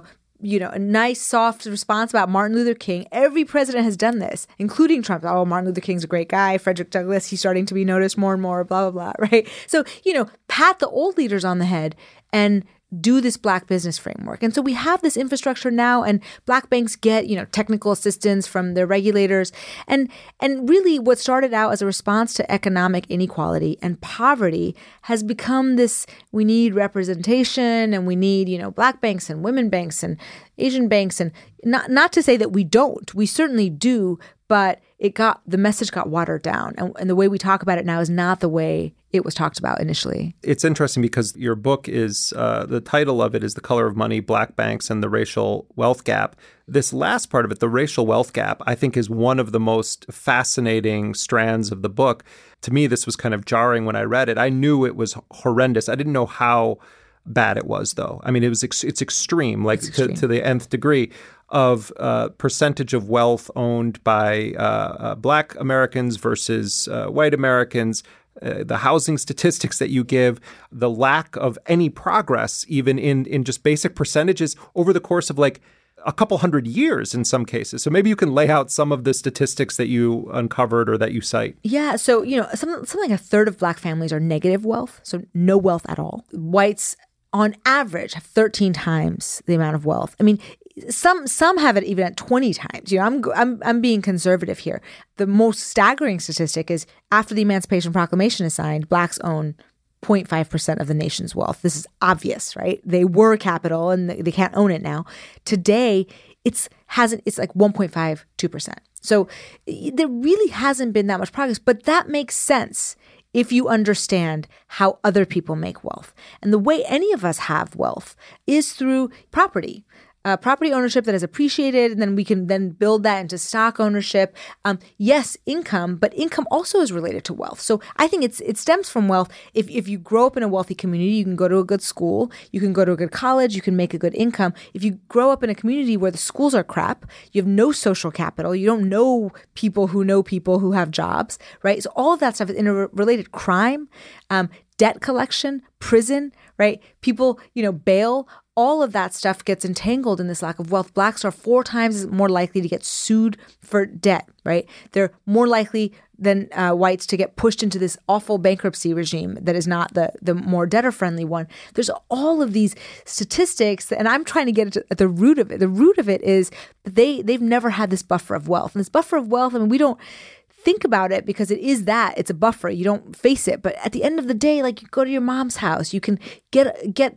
a nice, soft response about Martin Luther King. Every president has done this, including Trump. Oh, Martin Luther King's a great guy. Frederick Douglass, he's starting to be noticed more and more, blah, blah, blah, right? So, pat the old leaders on the head and do this Black business framework. And so we have this infrastructure now, and Black banks get, technical assistance from their regulators. And really what started out as a response to economic inequality and poverty has become this, we need representation, and we need, Black banks and women banks and Asian banks. And not to say that we don't, we certainly do, but the message got watered down. And the way we talk about it now is not the way it was talked about initially. It's interesting because your book is, the title of it is The Color of Money, Black Banks and the Racial Wealth Gap. This last part of it, the racial wealth gap, I think is one of the most fascinating strands of the book. To me, this was kind of jarring when I read it. I knew it was horrendous. I didn't know how bad it was, though. I mean, it's extreme, like extreme. To the nth degree of percentage of wealth owned by Black Americans versus white Americans, the housing statistics that you give, the lack of any progress even in just basic percentages over the course of like a couple hundred years in some cases. So maybe you can lay out some of the statistics that you uncovered or that you cite. Yeah. So, something like a third of Black families are negative wealth, so no wealth at all. Whites, on average, have 13 times the amount of wealth. I mean, some have it even at 20 times. I'm being conservative here. The most staggering statistic is after the Emancipation Proclamation is signed, Blacks own 0.5% of the nation's wealth. This is obvious, right? They were capital and they can't own it now. Today, it's like 1.5, 2%. So there really hasn't been that much progress, but that makes sense if you understand how other people make wealth. And the way any of us have wealth is through property. Property ownership that is appreciated, and then we can then build that into stock ownership. Yes, income, but income also is related to wealth. So I think it stems from wealth. If you grow up in a wealthy community, you can go to a good school, you can go to a good college, you can make a good income. If you grow up in a community where the schools are crap, you have no social capital, you don't know people who have jobs, right? So all of that stuff is interrelated. Crime, debt collection, prison, right? People, bail. All of that stuff gets entangled in this lack of wealth. Blacks are 4 times more likely to get sued for debt, right? They're more likely than whites to get pushed into this awful bankruptcy regime that is not the more debtor-friendly one. There's all of these statistics, and I'm trying to get at the root of it. The root of it is they've never had this buffer of wealth. And this buffer of wealth, I mean, we don't think about it because it's a buffer. You don't face it. But at the end of the day, like, you go to your mom's house, you can get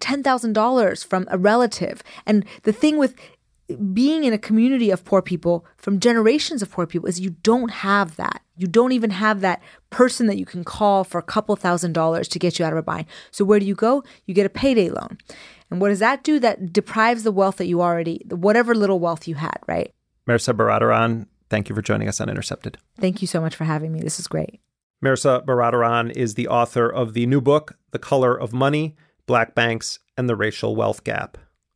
$10,000 from a relative. And the thing with being in a community of poor people from generations of poor people is you don't have that. You don't even have that person that you can call for a couple $1,000s to get you out of a bind. So where do you go? You get a payday loan. And what does that do? That deprives the wealth that you whatever little wealth you had, right? Mehrsa Baradaran, thank you for joining us on Intercepted. Thank you so much for having me. This is great. Mehrsa Baradaran is the author of the new book, The Color of Money, Black Banks and the Racial Wealth Gap.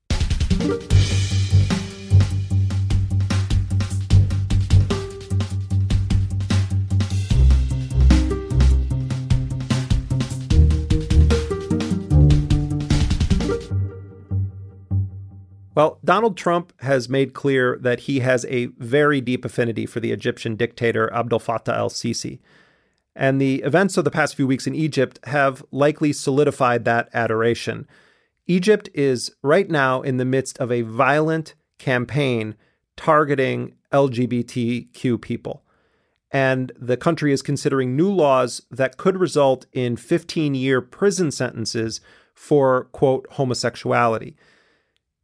Well, Donald Trump has made clear that he has a very deep affinity for the Egyptian dictator Abdel Fattah el-Sisi. And the events of the past few weeks in Egypt have likely solidified that adoration. Egypt is right now in the midst of a violent campaign targeting LGBTQ people. And the country is considering new laws that could result in 15-year prison sentences for, quote, homosexuality.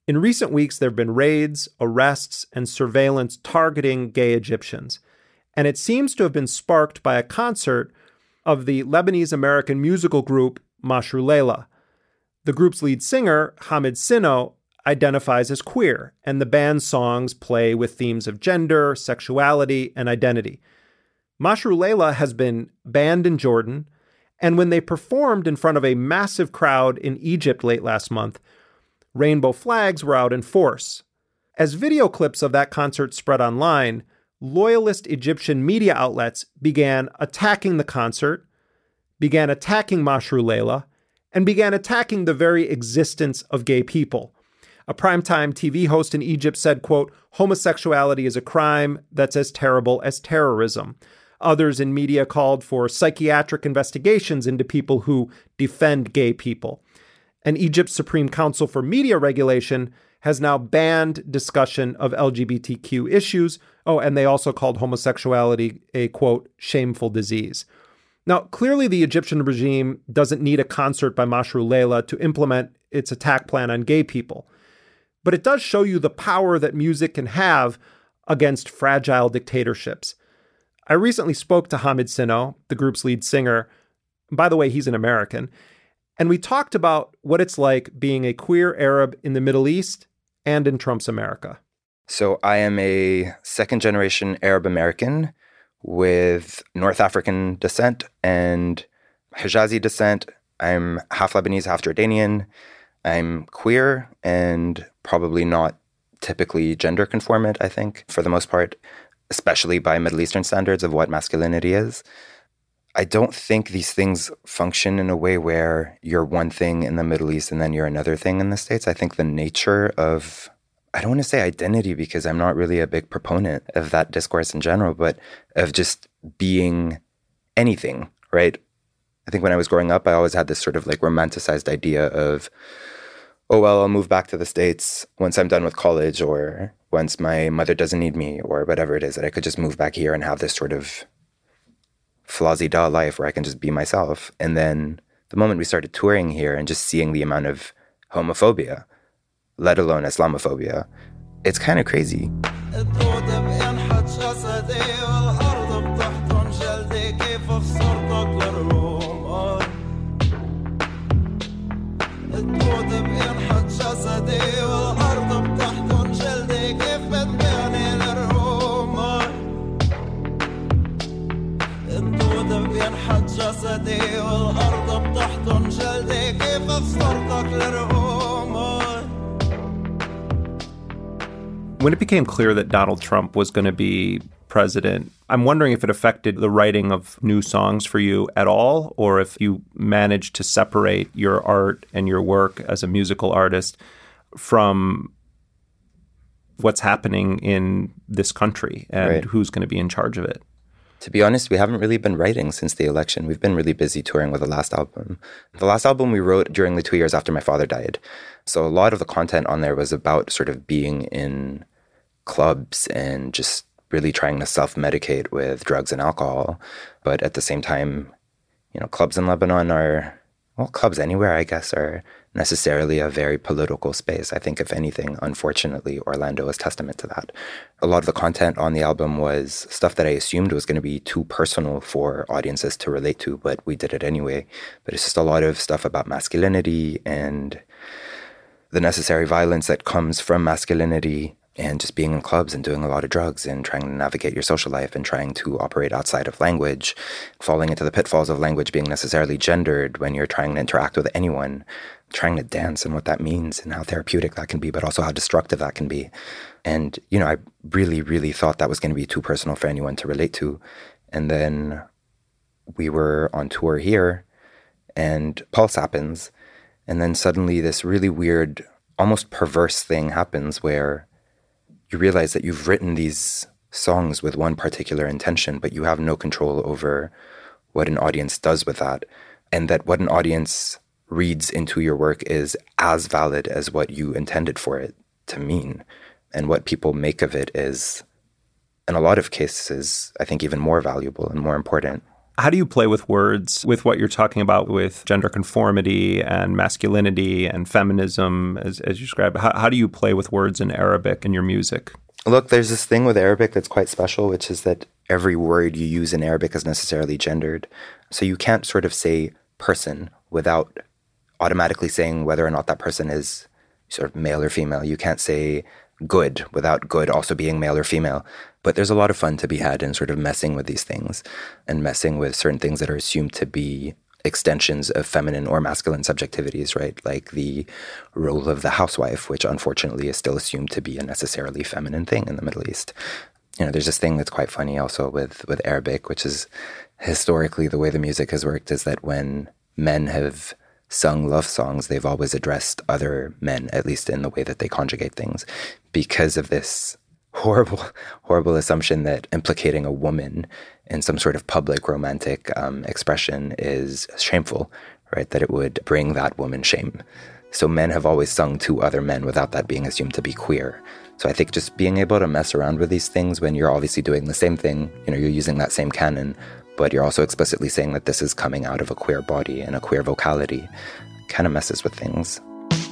In recent weeks, there have been raids, arrests, and surveillance targeting gay Egyptians. And it seems to have been sparked by a concert of the Lebanese-American musical group Mashrou Leila. The group's lead singer, Hamid Sino, identifies as queer, and the band's songs play with themes of gender, sexuality, and identity. Mashrou Leila has been banned in Jordan, and when they performed in front of a massive crowd in Egypt late last month, rainbow flags were out in force. As video clips of that concert spread online, loyalist Egyptian media outlets began attacking the concert, began attacking Mashrou Leila, and began attacking the very existence of gay people. A primetime TV host in Egypt said, quote, "Homosexuality is a crime that's as terrible as terrorism." Others in media called for psychiatric investigations into people who defend gay people. And Egypt's Supreme Council for Media Regulation has now banned discussion of LGBTQ issues. Oh, and they also called homosexuality a, quote, shameful disease. Now, clearly the Egyptian regime doesn't need a concert by Mashrou Leila to implement its attack plan on gay people. But it does show you the power that music can have against fragile dictatorships. I recently spoke to Hamid Sino, the group's lead singer. By the way, he's an American. And we talked about what it's like being a queer Arab in the Middle East and in Trump's America. So I am a second-generation Arab American with North African descent and Hijazi descent. I'm half Lebanese, half Jordanian. I'm queer and probably not typically gender conformant, I think, for the most part, especially by Middle Eastern standards of what masculinity is. I don't think these things function in a way where you're one thing in the Middle East and then you're another thing in the States. I think the nature of, I don't want to say identity because I'm not really a big proponent of that discourse in general, but of just being anything, right? I think when I was growing up, I always had this sort of like romanticized idea of, oh, well, I'll move back to the States once I'm done with college or once my mother doesn't need me or whatever it is, that I could just move back here and have this sort of fla-zi-da life where I can just be myself. And then the moment we started touring here and just seeing the amount of homophobia, let alone Islamophobia, it's kind of crazy. When it became clear that Donald Trump was going to be president, I'm wondering if it affected the writing of new songs for you at all, or if you managed to separate your art and your work as a musical artist from what's happening in this country and who's going to be in charge of it. To be honest, we haven't really been writing since the election. We've been really busy touring with the last album. The last album we wrote during the 2 years after my father died. So a lot of the content on there was about sort of being in clubs and just really trying to self-medicate with drugs and alcohol. But at the same time, you know, clubs in Lebanon are, well, clubs anywhere, I guess, are necessarily a very political space. I think, if anything, unfortunately, Orlando is testament to that. A lot of the content on the album was stuff that I assumed was going to be too personal for audiences to relate to, but we did it anyway. But it's just a lot of stuff about masculinity and the necessary violence that comes from masculinity and just being in clubs and doing a lot of drugs and trying to navigate your social life and trying to operate outside of language, falling into the pitfalls of language being necessarily gendered when you're trying to interact with anyone, trying to dance and what that means and how therapeutic that can be, but also how destructive that can be. And, you know, I really, really thought that was going to be too personal for anyone to relate to. And then we were on tour here and Pulse happens. And then suddenly this really weird, almost perverse thing happens where you realize that you've written these songs with one particular intention, but you have no control over what an audience does with that. And that what an audience reads into your work is as valid as what you intended for it to mean. And what people make of it is, in a lot of cases, I think even more valuable and more important. How do you play with words, with what you're talking about with gender conformity and masculinity and feminism, as you describe? How do you play with words in Arabic in your music? Look, there's this thing with Arabic that's quite special, which is that every word you use in Arabic is necessarily gendered. So you can't sort of say person without automatically saying whether or not that person is sort of male or female. You can't say good without good also being male or female. But there's a lot of fun to be had in sort of messing with these things and messing with certain things that are assumed to be extensions of feminine or masculine subjectivities, right? Like the role of the housewife, which unfortunately is still assumed to be a necessarily feminine thing in the Middle East. You know, there's this thing that's quite funny also with Arabic, which is historically the way the music has worked is that when men have sung love songs, they've always addressed other men, at least in the way that they conjugate things, because of this horrible assumption that implicating a woman in some sort of public romantic expression is shameful, right? That it would bring that woman shame. So men have always sung to other men without that being assumed to be queer. So I think just being able to mess around with these things when you're obviously doing the same thing, you know, you're using that same canon, but you're also explicitly saying that this is coming out of a queer body and a queer vocality, kind of messes with things.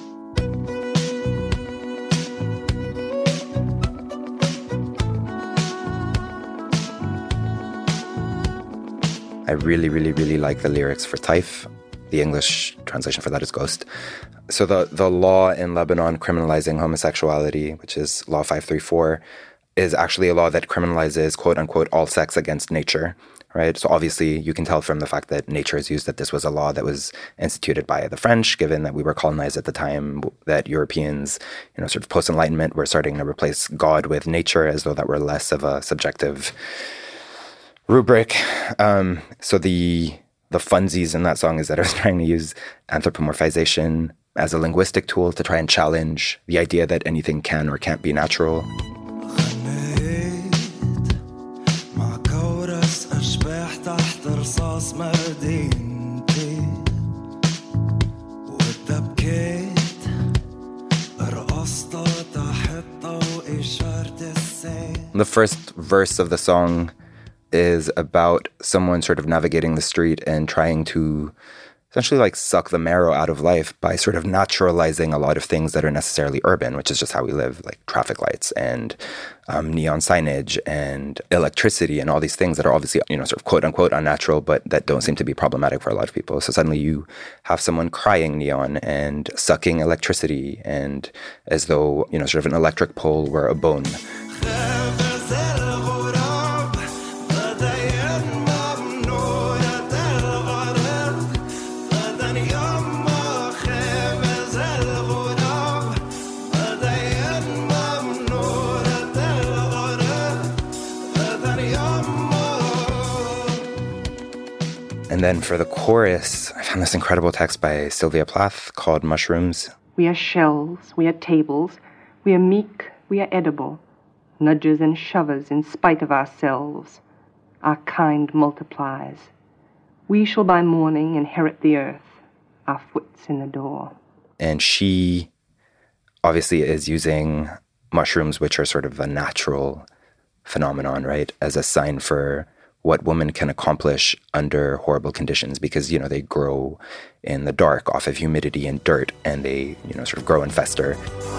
I really, really, really like the lyrics for Taif. The English translation for that is ghost. So the law in Lebanon criminalizing homosexuality, which is Law 534, is actually a law that criminalizes, quote unquote, all sex against nature, right? So obviously you can tell from the fact that nature is used that this was a law that was instituted by the French, given that we were colonized at the time, that Europeans, you know, sort of post-Enlightenment were starting to replace God with nature as though that were less of a subjective rubric. So the funsies in that song is that I was trying to use anthropomorphization as a linguistic tool to try and challenge the idea that anything can or can't be natural. The first verse of the song is about someone sort of navigating the street and trying to essentially like suck the marrow out of life by sort of naturalizing a lot of things that are necessarily urban, which is just how we live, like traffic lights and neon signage and electricity and all these things that are obviously, you know, sort of quote unquote unnatural, but that don't seem to be problematic for a lot of people. So suddenly you have someone crying neon and sucking electricity, and as though, you know, sort of an electric pole were a bone. And then for the chorus, I found this incredible text by Sylvia Plath called Mushrooms. We are shells, we are tables, we are meek, we are edible, nudgers and shovers in spite of ourselves. Our kind multiplies. We shall by morning inherit the earth, our foot's in the door. And she obviously is using mushrooms, which are sort of a natural phenomenon, right, as a sign for what women can accomplish under horrible conditions, because, you know, they grow in the dark off of humidity and dirt, and they, you know, sort of grow and fester.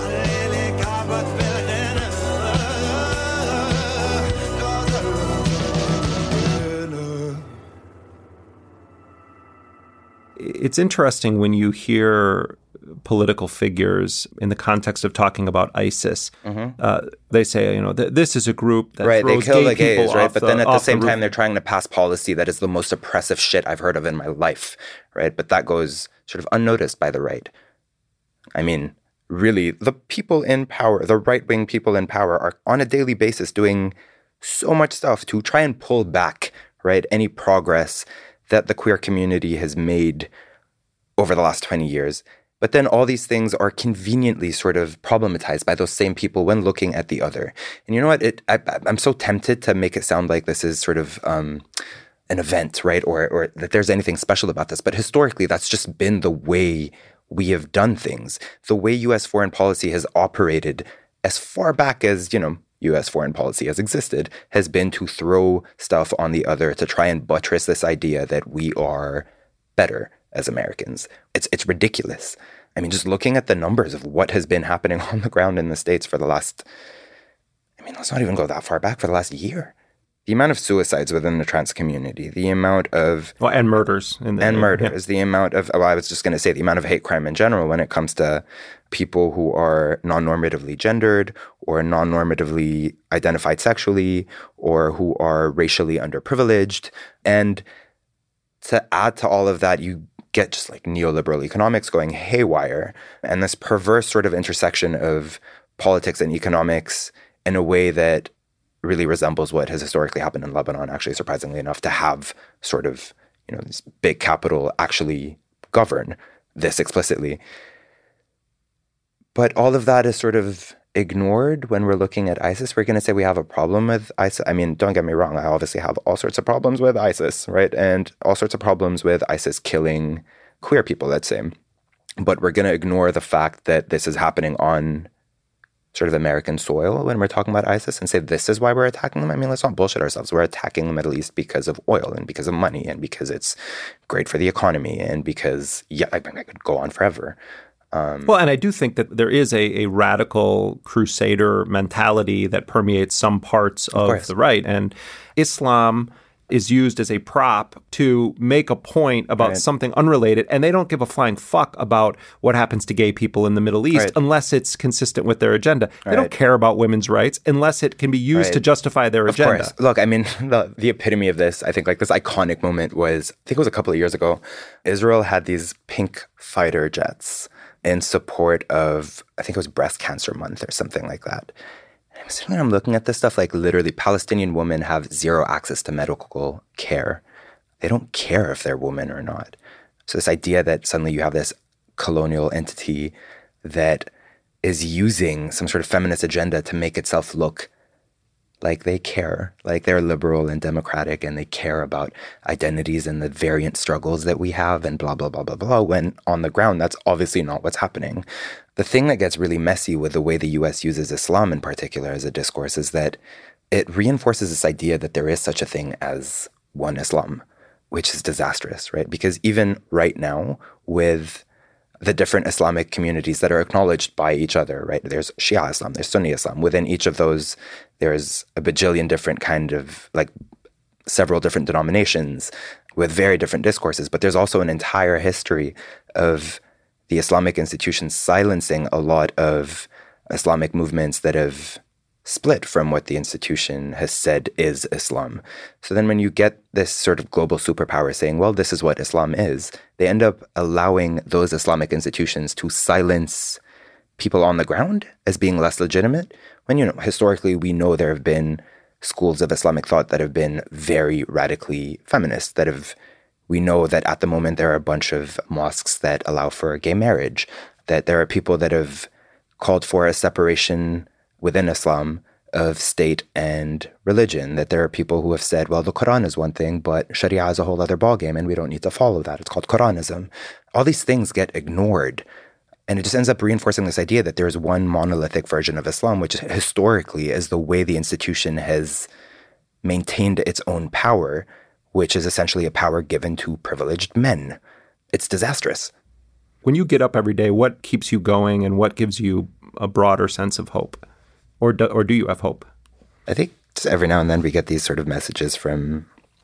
It's interesting when you hear political figures in the context of talking about ISIS. They say, you know, this is a group that right, throws they kill gay the gays, people right? But then at the same roof. time, they're trying to pass policy that is the most oppressive shit I've heard of in my life, right? But that goes sort of unnoticed by the right. I mean, really, the people in power, the right-wing people in power, are on a daily basis doing so much stuff to try and pull back, right, any progress that the queer community has made over the last 20 years. But then all these things are conveniently sort of problematized by those same people when looking at the other. And you know what? I'm so tempted to make it sound like this is sort of an event, right? Or that there's anything special about this. But historically, that's just been the way we have done things. The way U.S. foreign policy has operated as far back as, you know, U.S. foreign policy has existed, has been to throw stuff on the other to try and buttress this idea that we are better as Americans. It's ridiculous. I mean, just looking at the numbers of what has been happening on the ground in the States for the last, let's not even go that far back, for the last year. The amount of suicides within the trans community, the amount of... and murders. The amount of... I was just going to say the amount of hate crime in general when it comes to people who are non-normatively gendered or non-normatively identified sexually or who are racially underprivileged. And to add to all of that, you get just like neoliberal economics going haywire and this perverse sort of intersection of politics and economics in a way that really resembles what has historically happened in Lebanon, actually, surprisingly enough, to have sort of, this big capital actually govern this explicitly. But all of that is sort of ignored when we're looking at ISIS. We're going to say we have a problem with ISIS. I mean, don't get me wrong. I obviously have all sorts of problems with ISIS, right? And all sorts of problems with ISIS killing queer people, let's say. But we're going to ignore the fact that this is happening on sort of American soil when we're talking about ISIS and say this is why we're attacking them. I mean, let's not bullshit ourselves. We're attacking the Middle East because of oil and because of money and because it's great for the economy and because, I could go on forever. Well, and I do think that there is a radical crusader mentality that permeates some parts of the right. And Islam is used as a prop to make a point about something unrelated. And they don't give a flying fuck about what happens to gay people in the Middle East unless it's consistent with their agenda. They don't care about women's rights unless it can be used to justify their agenda. Of course. Look, I mean, the epitome of this, I think like this iconic moment was, I think it was a couple of years ago, Israel had these pink fighter jets in support of, I think it was Breast Cancer Month or something like that. And I'm sitting there, I'm looking at this stuff, like literally Palestinian women have zero access to medical care. They don't care if they're women or not. So this idea that suddenly you have this colonial entity that is using some sort of feminist agenda to make itself look like they care, like they're liberal and democratic and they care about identities and the variant struggles that we have and blah, blah, blah, blah, blah, when on the ground, that's obviously not what's happening. The thing that gets really messy with the way the U.S. uses Islam in particular as a discourse is that it reinforces this idea that there is such a thing as one Islam, which is disastrous, right? Because even right now with the different Islamic communities that are acknowledged by each other, right? There's Shia Islam, there's Sunni Islam. Within each of those, there's a bajillion different kind of, like, several different denominations with very different discourses. But there's also an entire history of the Islamic institutions silencing a lot of Islamic movements that have split from what the institution has said is Islam. So then when you get this sort of global superpower saying, well, this is what Islam is, they end up allowing those Islamic institutions to silence people on the ground as being less legitimate. When, historically, we know there have been schools of Islamic thought that have been very radically feminist, we know that at the moment there are a bunch of mosques that allow for gay marriage, that there are people that have called for a separation within Islam of state and religion, that there are people who have said, well, the Quran is one thing, but Sharia is a whole other ballgame and we don't need to follow that. It's called Quranism. All these things get ignored. And it just ends up reinforcing this idea that there's one monolithic version of Islam, which historically is the way the institution has maintained its own power, which is essentially a power given to privileged men. It's disastrous. When you get up every day, what keeps you going and what gives you a broader sense of hope? Or do you have hope? I think just every now and then we get these sort of messages from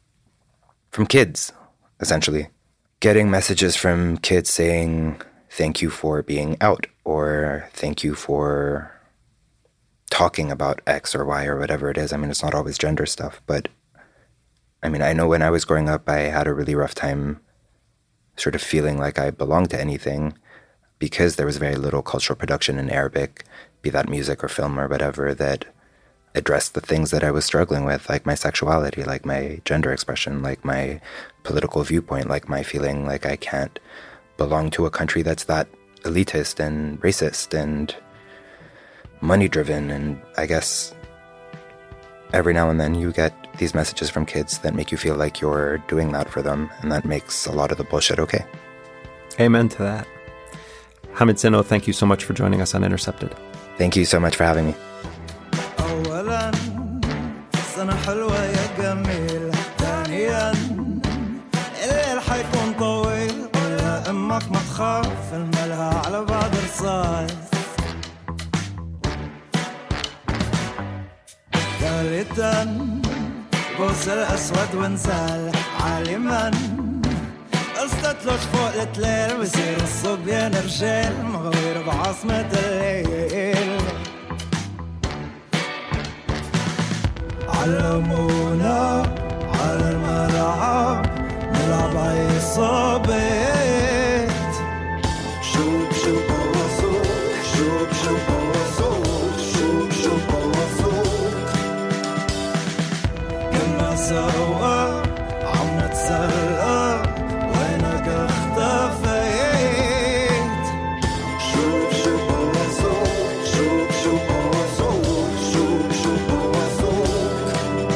kids, essentially. Getting messages from kids saying, thank you for being out, or thank you for talking about X or Y or whatever it is. I mean, it's not always gender stuff, but I mean, I know when I was growing up, I had a really rough time sort of feeling like I belonged to anything because there was very little cultural production in Arabic, be that music or film or whatever, that addressed the things that I was struggling with, like my sexuality, like my gender expression, like my political viewpoint, like my feeling like I can't belong to a country that's that elitist and racist and money-driven. And I guess every now and then you get these messages from kids that make you feel like you're doing that for them, and that makes a lot of the bullshit okay. Amen to that. Hamid Zinou, thank you so much for joining us on Intercepted. Thank you so much for having me. Oh, well, حلوة يا جميل. ثانيا الليل حيكون طويل، ولا امك ما تخاف الملها على بعض رصاص. ثالثا بوس الاسود ونزال عالما، استتلج فوق التليل بصير الصبيان رجال مغوير بعاصمة الليل. علمونا على الملعب نلعب عي صابت، شوب شوب وصوك شوب شوب وصوك شوب شوب وصوك. كنا سوا عم نتسلى وينك اختفيت، شوب شوب وصوك شوب شوب وصوك شوب شوب وصوك.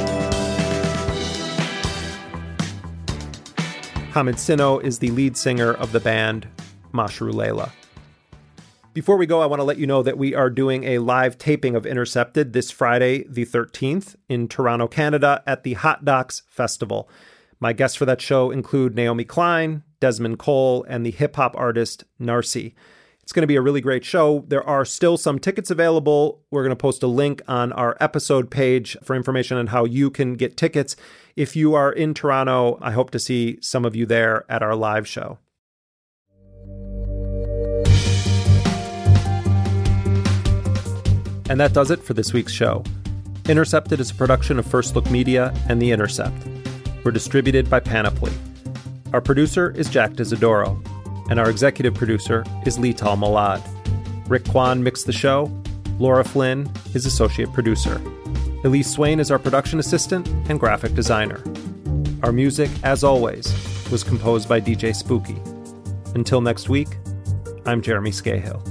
Hamid Sino is the lead singer of the band Mashru Leila. Before we go, I want to let you know that we are doing a live taping of Intercepted this Friday, the 13th, in Toronto, Canada, at the Hot Docs Festival. My guests for that show include Naomi Klein, Desmond Cole, and the hip-hop artist Narcy. It's going to be a really great show. There are still some tickets available. We're going to post a link on our episode page for information on how you can get tickets. If you are in Toronto, I hope to see some of you there at our live show. And that does it for this week's show. Intercepted is a production of First Look Media and The Intercept. We're distributed by Panoply. Our producer is Jack Dizadoro, and our executive producer is Lital Malad. Rick Kwan mixed the show. Laura Flynn is associate producer. Elise Swain is our production assistant and graphic designer. Our music, as always, was composed by DJ Spooky. Until next week, I'm Jeremy Scahill.